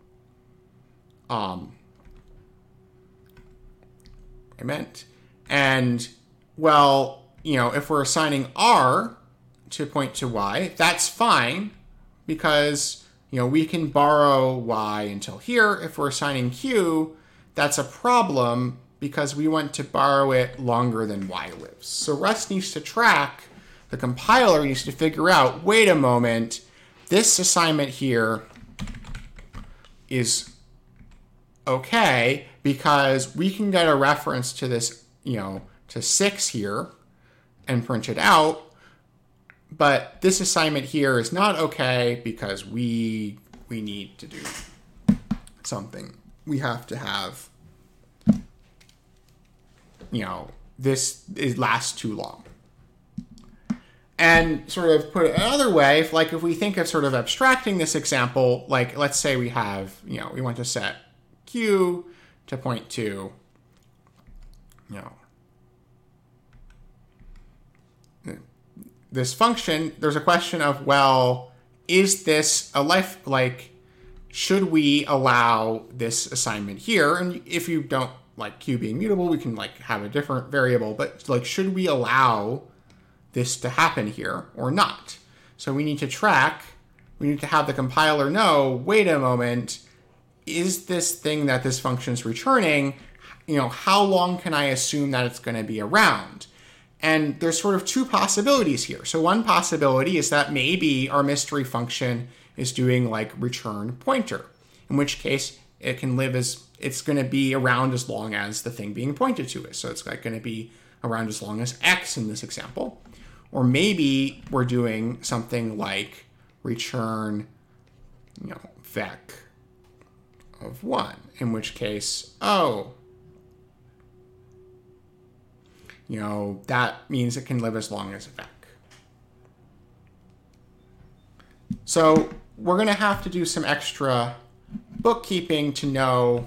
I meant. And, well, if we're assigning R to point to Y, that's fine because, we can borrow Y until here. If we're assigning Q, that's a problem because we want to borrow it longer than Y lives. So Rust needs to track, the compiler needs to figure out, wait a moment, this assignment here is okay because we can get a reference to this, to 6 here and print it out. But this assignment here is not okay because we need to do something. We have to have, this lasts too long. And sort of put it another way, if we think of sort of abstracting this example, like let's say we have, we want to set Q to point to, this function, there's a question of, well, is this should we allow this assignment here? And if you don't like Q being mutable, we can have a different variable, but should we allow this to happen here or not? So we need to track, we need to have the compiler know, wait a moment, is this thing that this function is returning, how long can I assume that it's going to be around? And there's sort of two possibilities here. So one possibility is that maybe our mystery function is doing return pointer, in which case it can live it's going to be around as long as the thing being pointed to is. So it's going to be around as long as X in this example. Or maybe we're doing something like return, vec of 1, in which case, that means it can live as long as a vec. So we're going to have to do some extra bookkeeping to know,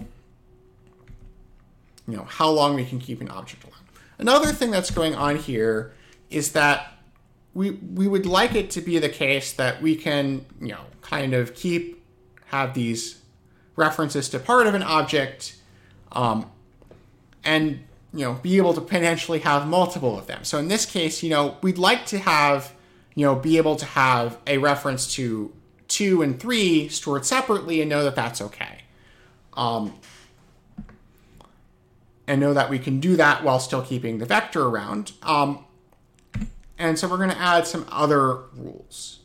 how long we can keep an object alive. Another thing that's going on here is that we would like it to be the case that we can, kind of have these references to part of an object, and be able to potentially have multiple of them. So in this case, we'd like to have, be able to have a reference to 2 and 3 stored separately and know that that's okay. And know that we can do that while still keeping the vector around. And so we're going to add some other rules.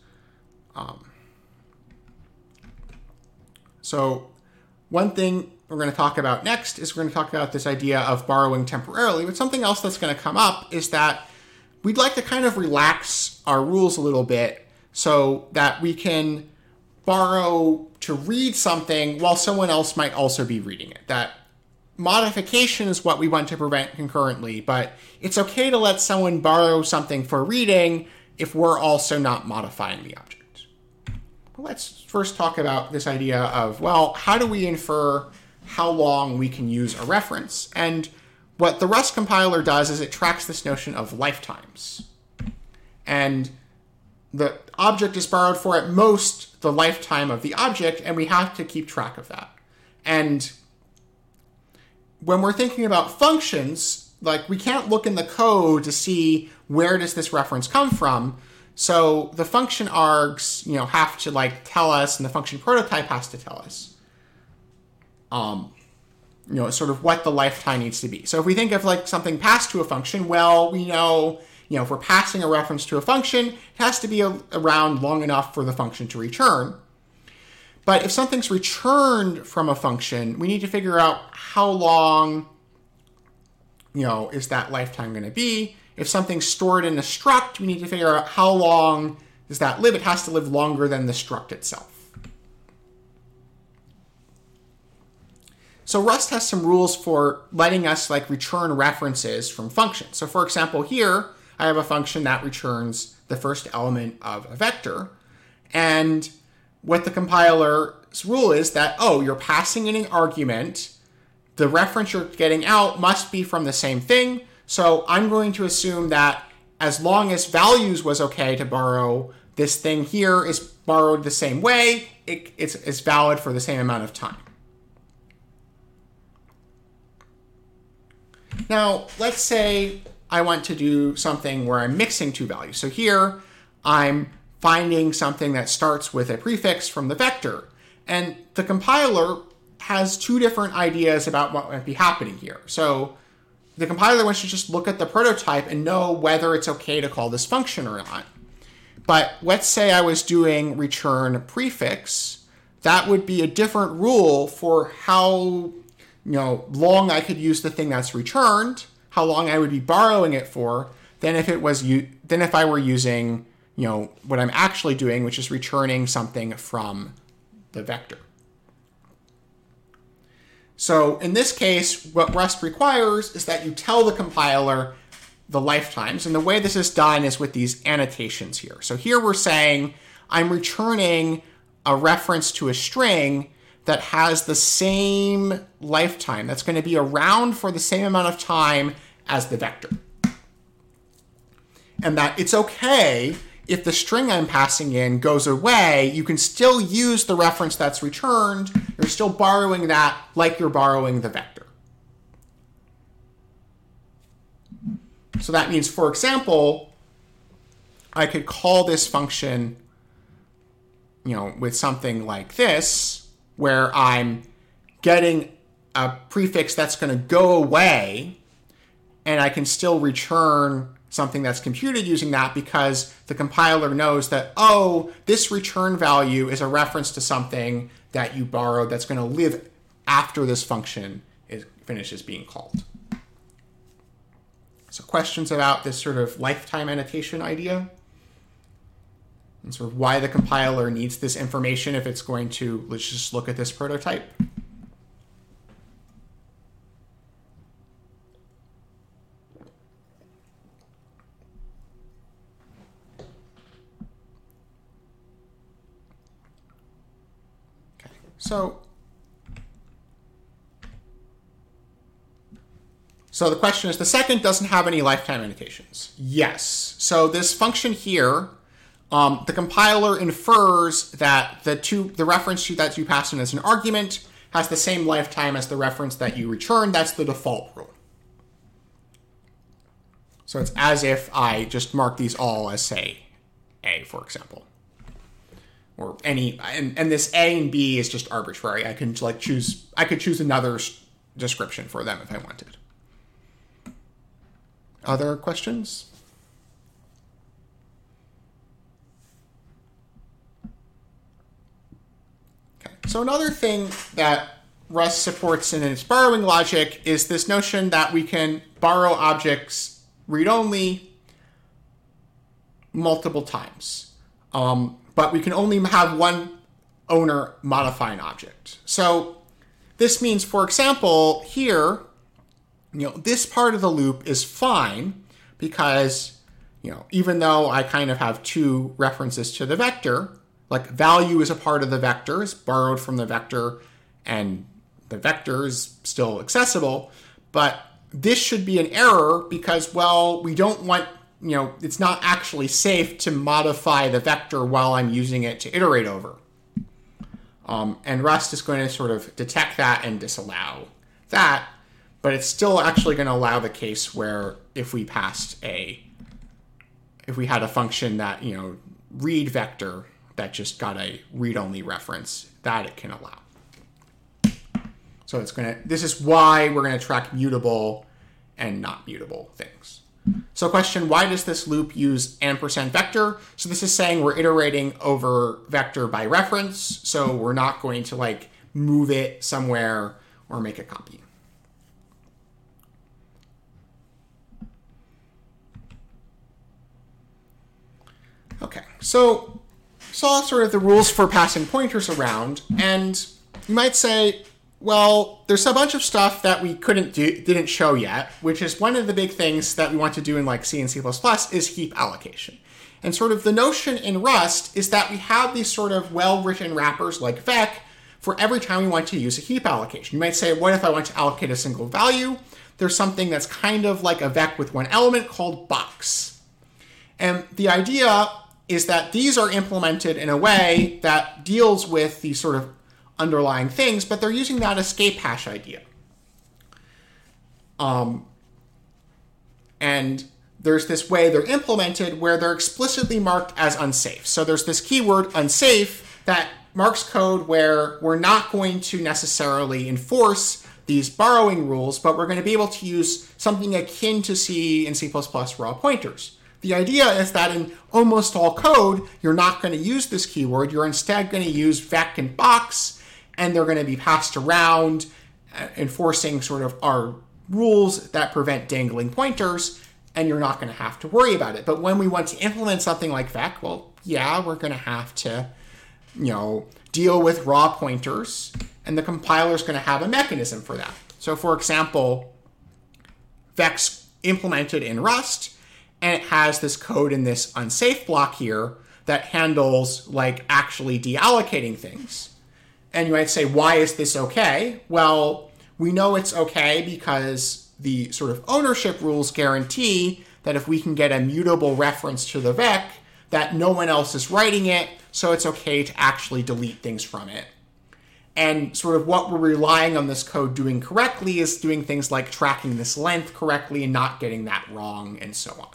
So one thing we're going to talk about next is we're going to talk about this idea of borrowing temporarily. But something else that's going to come up is that we'd like to kind of relax our rules a little bit so that we can borrow to read something while someone else might also be reading it. That modification is what we want to prevent concurrently, but it's okay to let someone borrow something for reading if we're also not modifying the object. Well, let's first talk about this idea of, well, how do we infer how long we can use a reference? And what the Rust compiler does is it tracks this notion of lifetimes. And the object is borrowed for at most the lifetime of the object, and we have to keep track of that. And when we're thinking about functions, we can't look in the code to see where does this reference come from. So the function args, have to tell us, and the function prototype has to tell us, sort of what the lifetime needs to be. So if we think of something passed to a function, well, we know, if we're passing a reference to a function, it has to be around long enough for the function to return. But if something's returned from a function, we need to figure out how long, is that lifetime going to be. If something's stored in a struct, we need to figure out how long does that live. It has to live longer than the struct itself. So Rust has some rules for letting us return references from functions. So for example, here I have a function that returns the first element of a vector. And what the compiler's rule is that, you're passing in an argument. The reference you're getting out must be from the same thing. So I'm going to assume that as long as values was okay to borrow, this thing here is borrowed the same way. It's valid for the same amount of time. Now, let's say I want to do something where I'm mixing two values. So here, I'm finding something that starts with a prefix from the vector. And the compiler has two different ideas about what might be happening here. So the compiler wants to just look at the prototype and know whether it's okay to call this function or not. But let's say I was doing return prefix. That would be a different rule for how long I could use the thing that's returned, how long I would be borrowing it for, than if I were using what I'm actually doing, which is returning something from the vector. So in this case, what Rust requires is that you tell the compiler the lifetimes. And the way this is done is with these annotations here. So here we're saying I'm returning a reference to a string that has the same lifetime. That's going to be around for the same amount of time as the vector. And that it's okay if the string I'm passing in goes away, you can still use the reference that's returned. You're still borrowing that like you're borrowing the vector. So that means, for example, I could call this function, with something like this, where I'm getting a prefix that's going to go away, and I can still return something that's computed using that because the compiler knows that, this return value is a reference to something that you borrowed that's going to live after this function finishes being called. So questions about this sort of lifetime annotation idea? And sort of why the compiler needs this information if it's going to, let's just look at this prototype. Okay, So the question is, the second doesn't have any lifetime annotations. Yes. So this function here, the compiler infers that the reference that you pass in as an argument has the same lifetime as the reference that you return. That's the default rule. So it's as if I just mark these all as, say, A, for example. Or any, and this A and B is just arbitrary. I could choose another description for them if I wanted. Other questions? Okay. So another thing that Rust supports in its borrowing logic is this notion that we can borrow objects read-only multiple times. But we can only have one owner modify an object. So this means, for example, here, this part of the loop is fine because, even though I kind of have two references to the vector, like value is a part of the vector, it's borrowed from the vector, and the vector is still accessible, but this should be an error because, we don't want, it's not actually safe to modify the vector while I'm using it to iterate over. And Rust is going to sort of detect that and disallow that. But it's still actually going to allow the case where if we had a function that, read vector that just got a read-only reference, that it can allow. So this is why we're going to track mutable and not mutable things. So question, why does this loop use &vector? So this is saying we're iterating over vector by reference. So we're not going to move it somewhere or make a copy. Okay, so saw sort of the rules for passing pointers around, and you might say, there's a bunch of stuff that we didn't show yet, which is one of the big things that we want to do in C and C++ is heap allocation. And sort of the notion in Rust is that we have these sort of well-written wrappers like vec for every time we want to use a heap allocation. You might say, what if I want to allocate a single value? There's something that's kind of like a vec with one element called box. And the idea is that these are implemented in a way that deals with these sort of underlying things, but they're using that escape hash idea. And there's this way they're implemented where they're explicitly marked as unsafe. So there's this keyword unsafe that marks code where we're not going to necessarily enforce these borrowing rules, but we're going to be able to use something akin to C and C++ raw pointers. The idea is that in almost all code, you're not going to use this keyword. You're instead going to use vec and box, and they're going to be passed around, enforcing sort of our rules that prevent dangling pointers, and you're not going to have to worry about it. But when we want to implement something like vec, well, yeah, we're going to have to, deal with raw pointers, and the compiler is going to have a mechanism for that. So, for example, vec's implemented in Rust, and it has this code in this unsafe block here that handles actually deallocating things. And you might say, why is this okay? Well, we know it's okay because the sort of ownership rules guarantee that if we can get a mutable reference to the vec, that no one else is writing it, so it's okay to actually delete things from it. And sort of what we're relying on this code doing correctly is doing things like tracking this length correctly and not getting that wrong, and so on.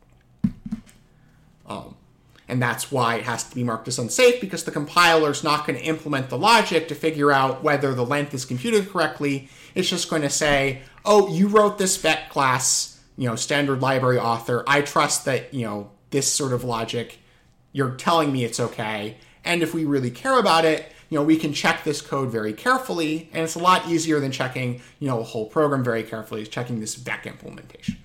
And that's why it has to be marked as unsafe, because the compiler's not going to implement the logic to figure out whether the length is computed correctly. It's just going to say, oh, you wrote this vec class, standard library author. I trust that, this sort of logic, you're telling me it's okay. And if we really care about it, we can check this code very carefully. And it's a lot easier than checking, a whole program very carefully, checking this vec implementation.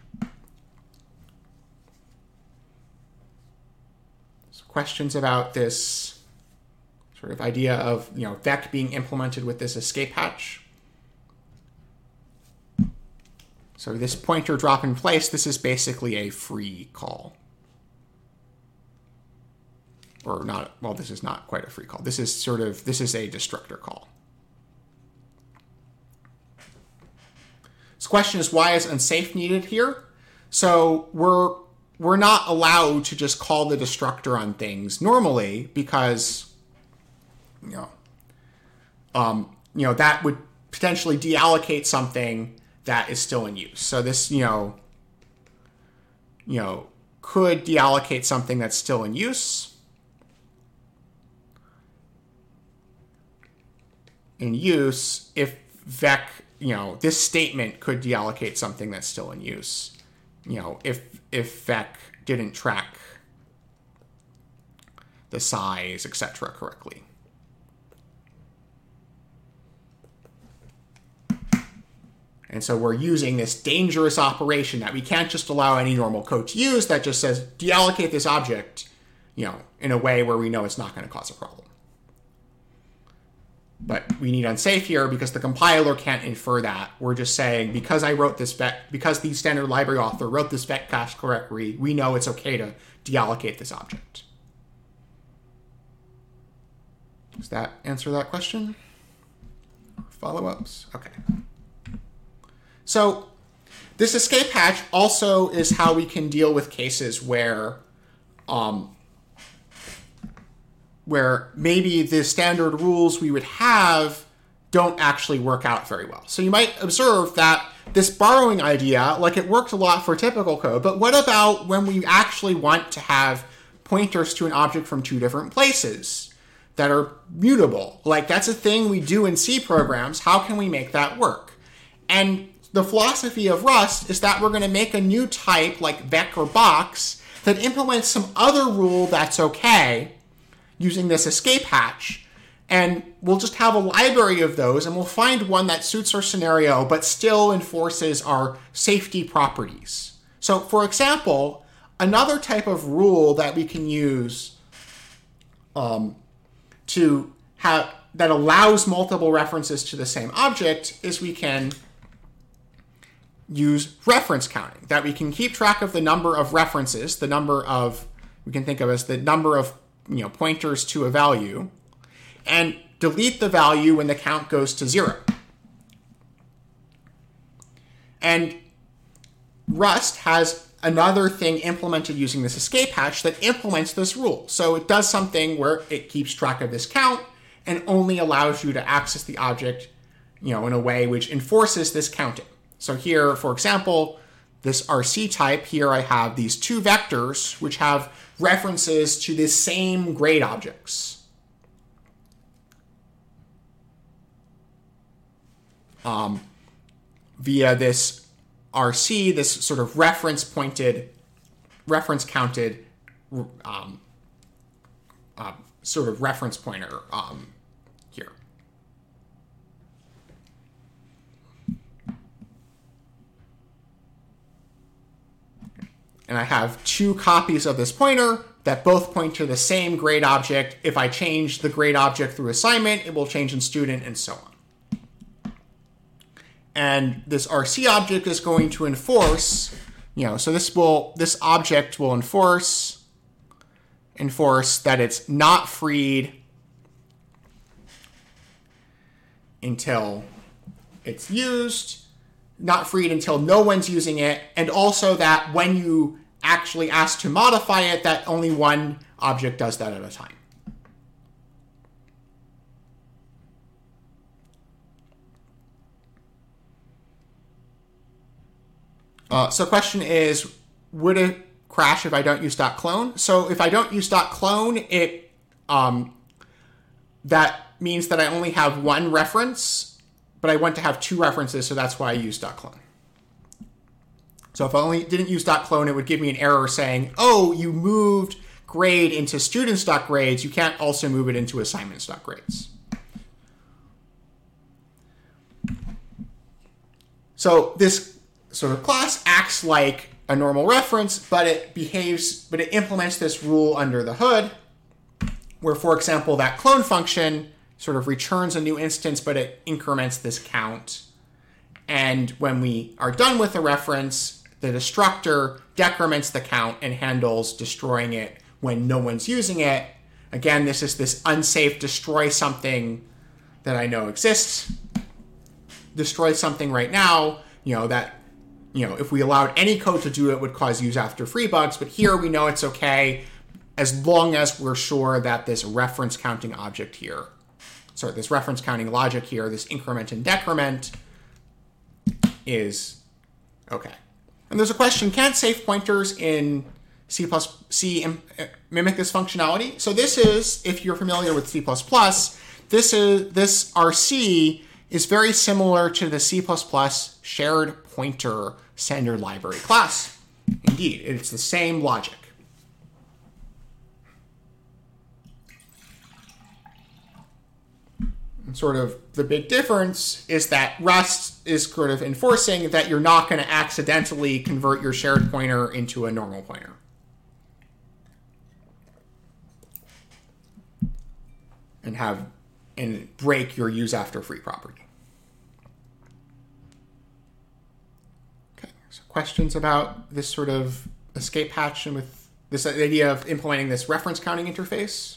Questions about this sort of idea of, vec being implemented with this escape hatch? So this pointer drop in place, this is basically a free call. Or not, well, this is not quite a free call. This is a destructor call. So the question is, why is unsafe needed here? So we're not allowed to just call the destructor on things normally because, that would potentially deallocate something that is still in use. So this, could deallocate something that's still in use. If vec, this statement could deallocate something that's still in use. If vec didn't track the size, etc. correctly. And so we're using this dangerous operation that we can't just allow any normal code to use that just says deallocate this object, in a way where we know it's not going to cause a problem. But we need unsafe here because the compiler can't infer that. We're just saying, because I wrote this vec, because the standard library author wrote this vec class correctly, we know it's okay to deallocate this object. Does that answer that question? Follow-ups? Okay. So this escape hatch also is how we can deal with cases where maybe the standard rules we would have don't actually work out very well. So you might observe that this borrowing idea, it worked a lot for typical code, but what about when we actually want to have pointers to an object from two different places that are mutable? That's a thing we do in C programs. How can we make that work? And the philosophy of Rust is that we're going to make a new type like vec or box that implements some other rule that's okay, using this escape hatch, and we'll just have a library of those, and we'll find one that suits our scenario but still enforces our safety properties. So, for example, another type of rule that we can use that allows multiple references to the same object is we can use reference counting, that we can keep track of the number of references, we can think of as the number of pointers to a value, and delete the value when the count goes to 0. And Rust has another thing implemented using this escape hatch that implements this rule. So it does something where it keeps track of this count and only allows you to access the object, in a way which enforces this counting. So here, for example, this RC type, here I have these two vectors which have references to the same grade objects. Via this RC, this sort of reference counted sort of reference pointer here. And I have two copies of this pointer that both point to the same grade object. If I change the grade object through assignment, it will change in student, and so on. And this RC object is going to enforce, so this object will enforce that it's not freed until it's used, not freed until no one's using it, and also that when you actually ask to modify it, that only one object does that at a time. So question is, would it crash if I don't use .clone? So if I don't use .clone, it that means that I only have one reference, but I want to have two references, so that's why I use .clone. So if I only didn't use .clone, it would give me an error saying, oh, you moved grade into students.grades, you can't also move it into assignments.grades. So this sort of class acts like a normal reference, but it implements this rule under the hood, where, for example, that clone function sort of returns a new instance, but it increments this count. And when we are done with the reference, the destructor decrements the count and handles destroying it when no one's using it. Again, this is this unsafe destroy something that I know exists. Destroy something right now, if we allowed any code to do it, would cause use after free bugs, but here we know it's okay as long as we're sure that this reference counting object here, this reference counting logic here, this increment and decrement is okay. And there's a question, can safe pointers in C mimic this functionality? So this is, if you're familiar with C++, this RC is very similar to the C++ shared pointer standard library class. Indeed, it's the same logic. And sort of the big difference is that Rust is sort of enforcing that you're not going to accidentally convert your shared pointer into a normal pointer. And break your use after free property. Okay, so questions about this sort of escape hatch and with this idea of implementing this reference counting interface?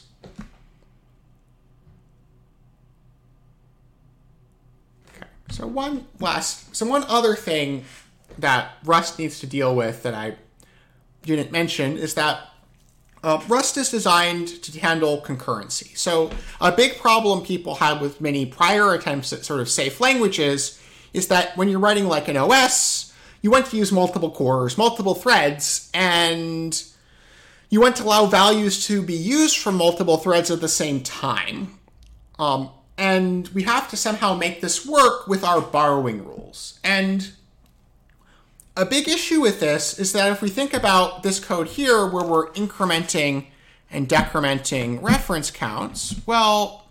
Okay, so one other thing that Rust needs to deal with that I didn't mention is that Rust is designed to handle concurrency. So a big problem people had with many prior attempts at sort of safe languages is that when you're writing like an OS, you want to use multiple cores, multiple threads, and you want to allow values to be used from multiple threads at the same time. And we have to somehow make this work with our borrowing rules. And a big issue with this is that if we think about this code here where we're incrementing and decrementing reference counts, well,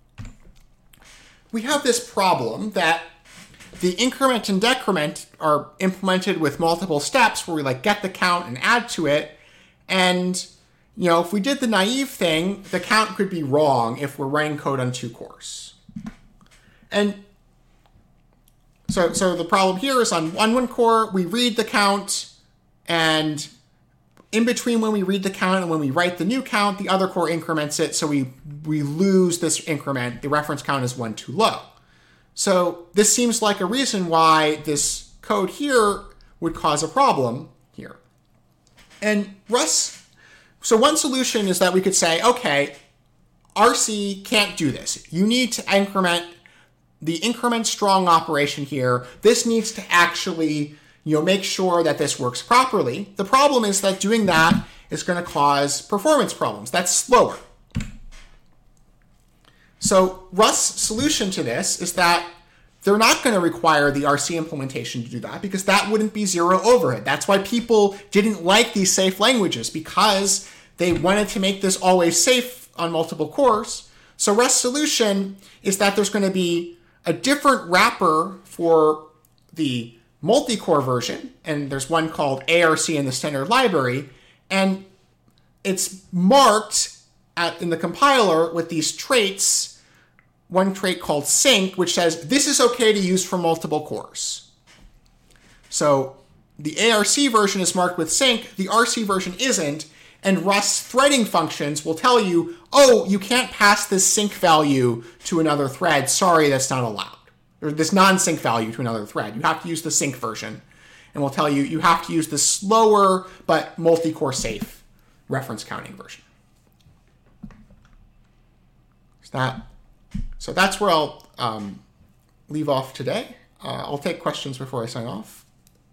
we have this problem that the increment and decrement are implemented with multiple steps where we get the count and add to it. And, if we did the naive thing, the count could be wrong if we're running code on two cores. And So the problem here is on one core, we read the count, and in between when we read the count and when we write the new count, the other core increments it, so we lose this increment. The reference count is one too low. So this seems like a reason why this code here would cause a problem here. And Rust, so one solution is that we could say, okay, RC can't do this. You need to increment the increment strong operation here. This needs to actually, make sure that this works properly. The problem is that doing that is going to cause performance problems. That's slower. So Rust's solution to this is that they're not going to require the RC implementation to do that because that wouldn't be zero overhead. That's why people didn't like these safe languages, because they wanted to make this always safe on multiple cores. So Rust's solution is that there's going to be a different wrapper for the multi-core version, and there's one called ARC in the standard library, and it's marked in the compiler with these traits, one trait called sync, which says this is okay to use for multiple cores. So the ARC version is marked with sync, the RC version isn't, and Rust's threading functions will tell you, oh, you can't pass this sync value to another thread. Sorry, that's not allowed. Or this non-sync value to another thread. You have to use the sync version. And we'll tell you, you have to use the slower but multi-core safe reference counting version. So that's where I'll leave off today. I'll take questions before I sign off.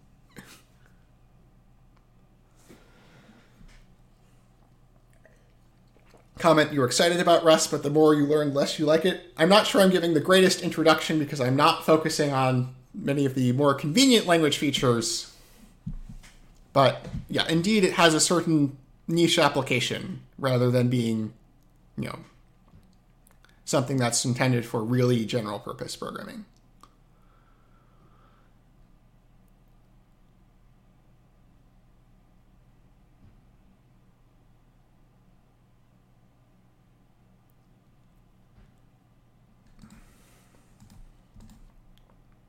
Comment, you're excited about Rust, but the more you learn, the less you like it. I'm not sure I'm giving the greatest introduction because I'm not focusing on many of the more convenient language features. But yeah, indeed, it has a certain niche application rather than being, something that's intended for really general purpose programming.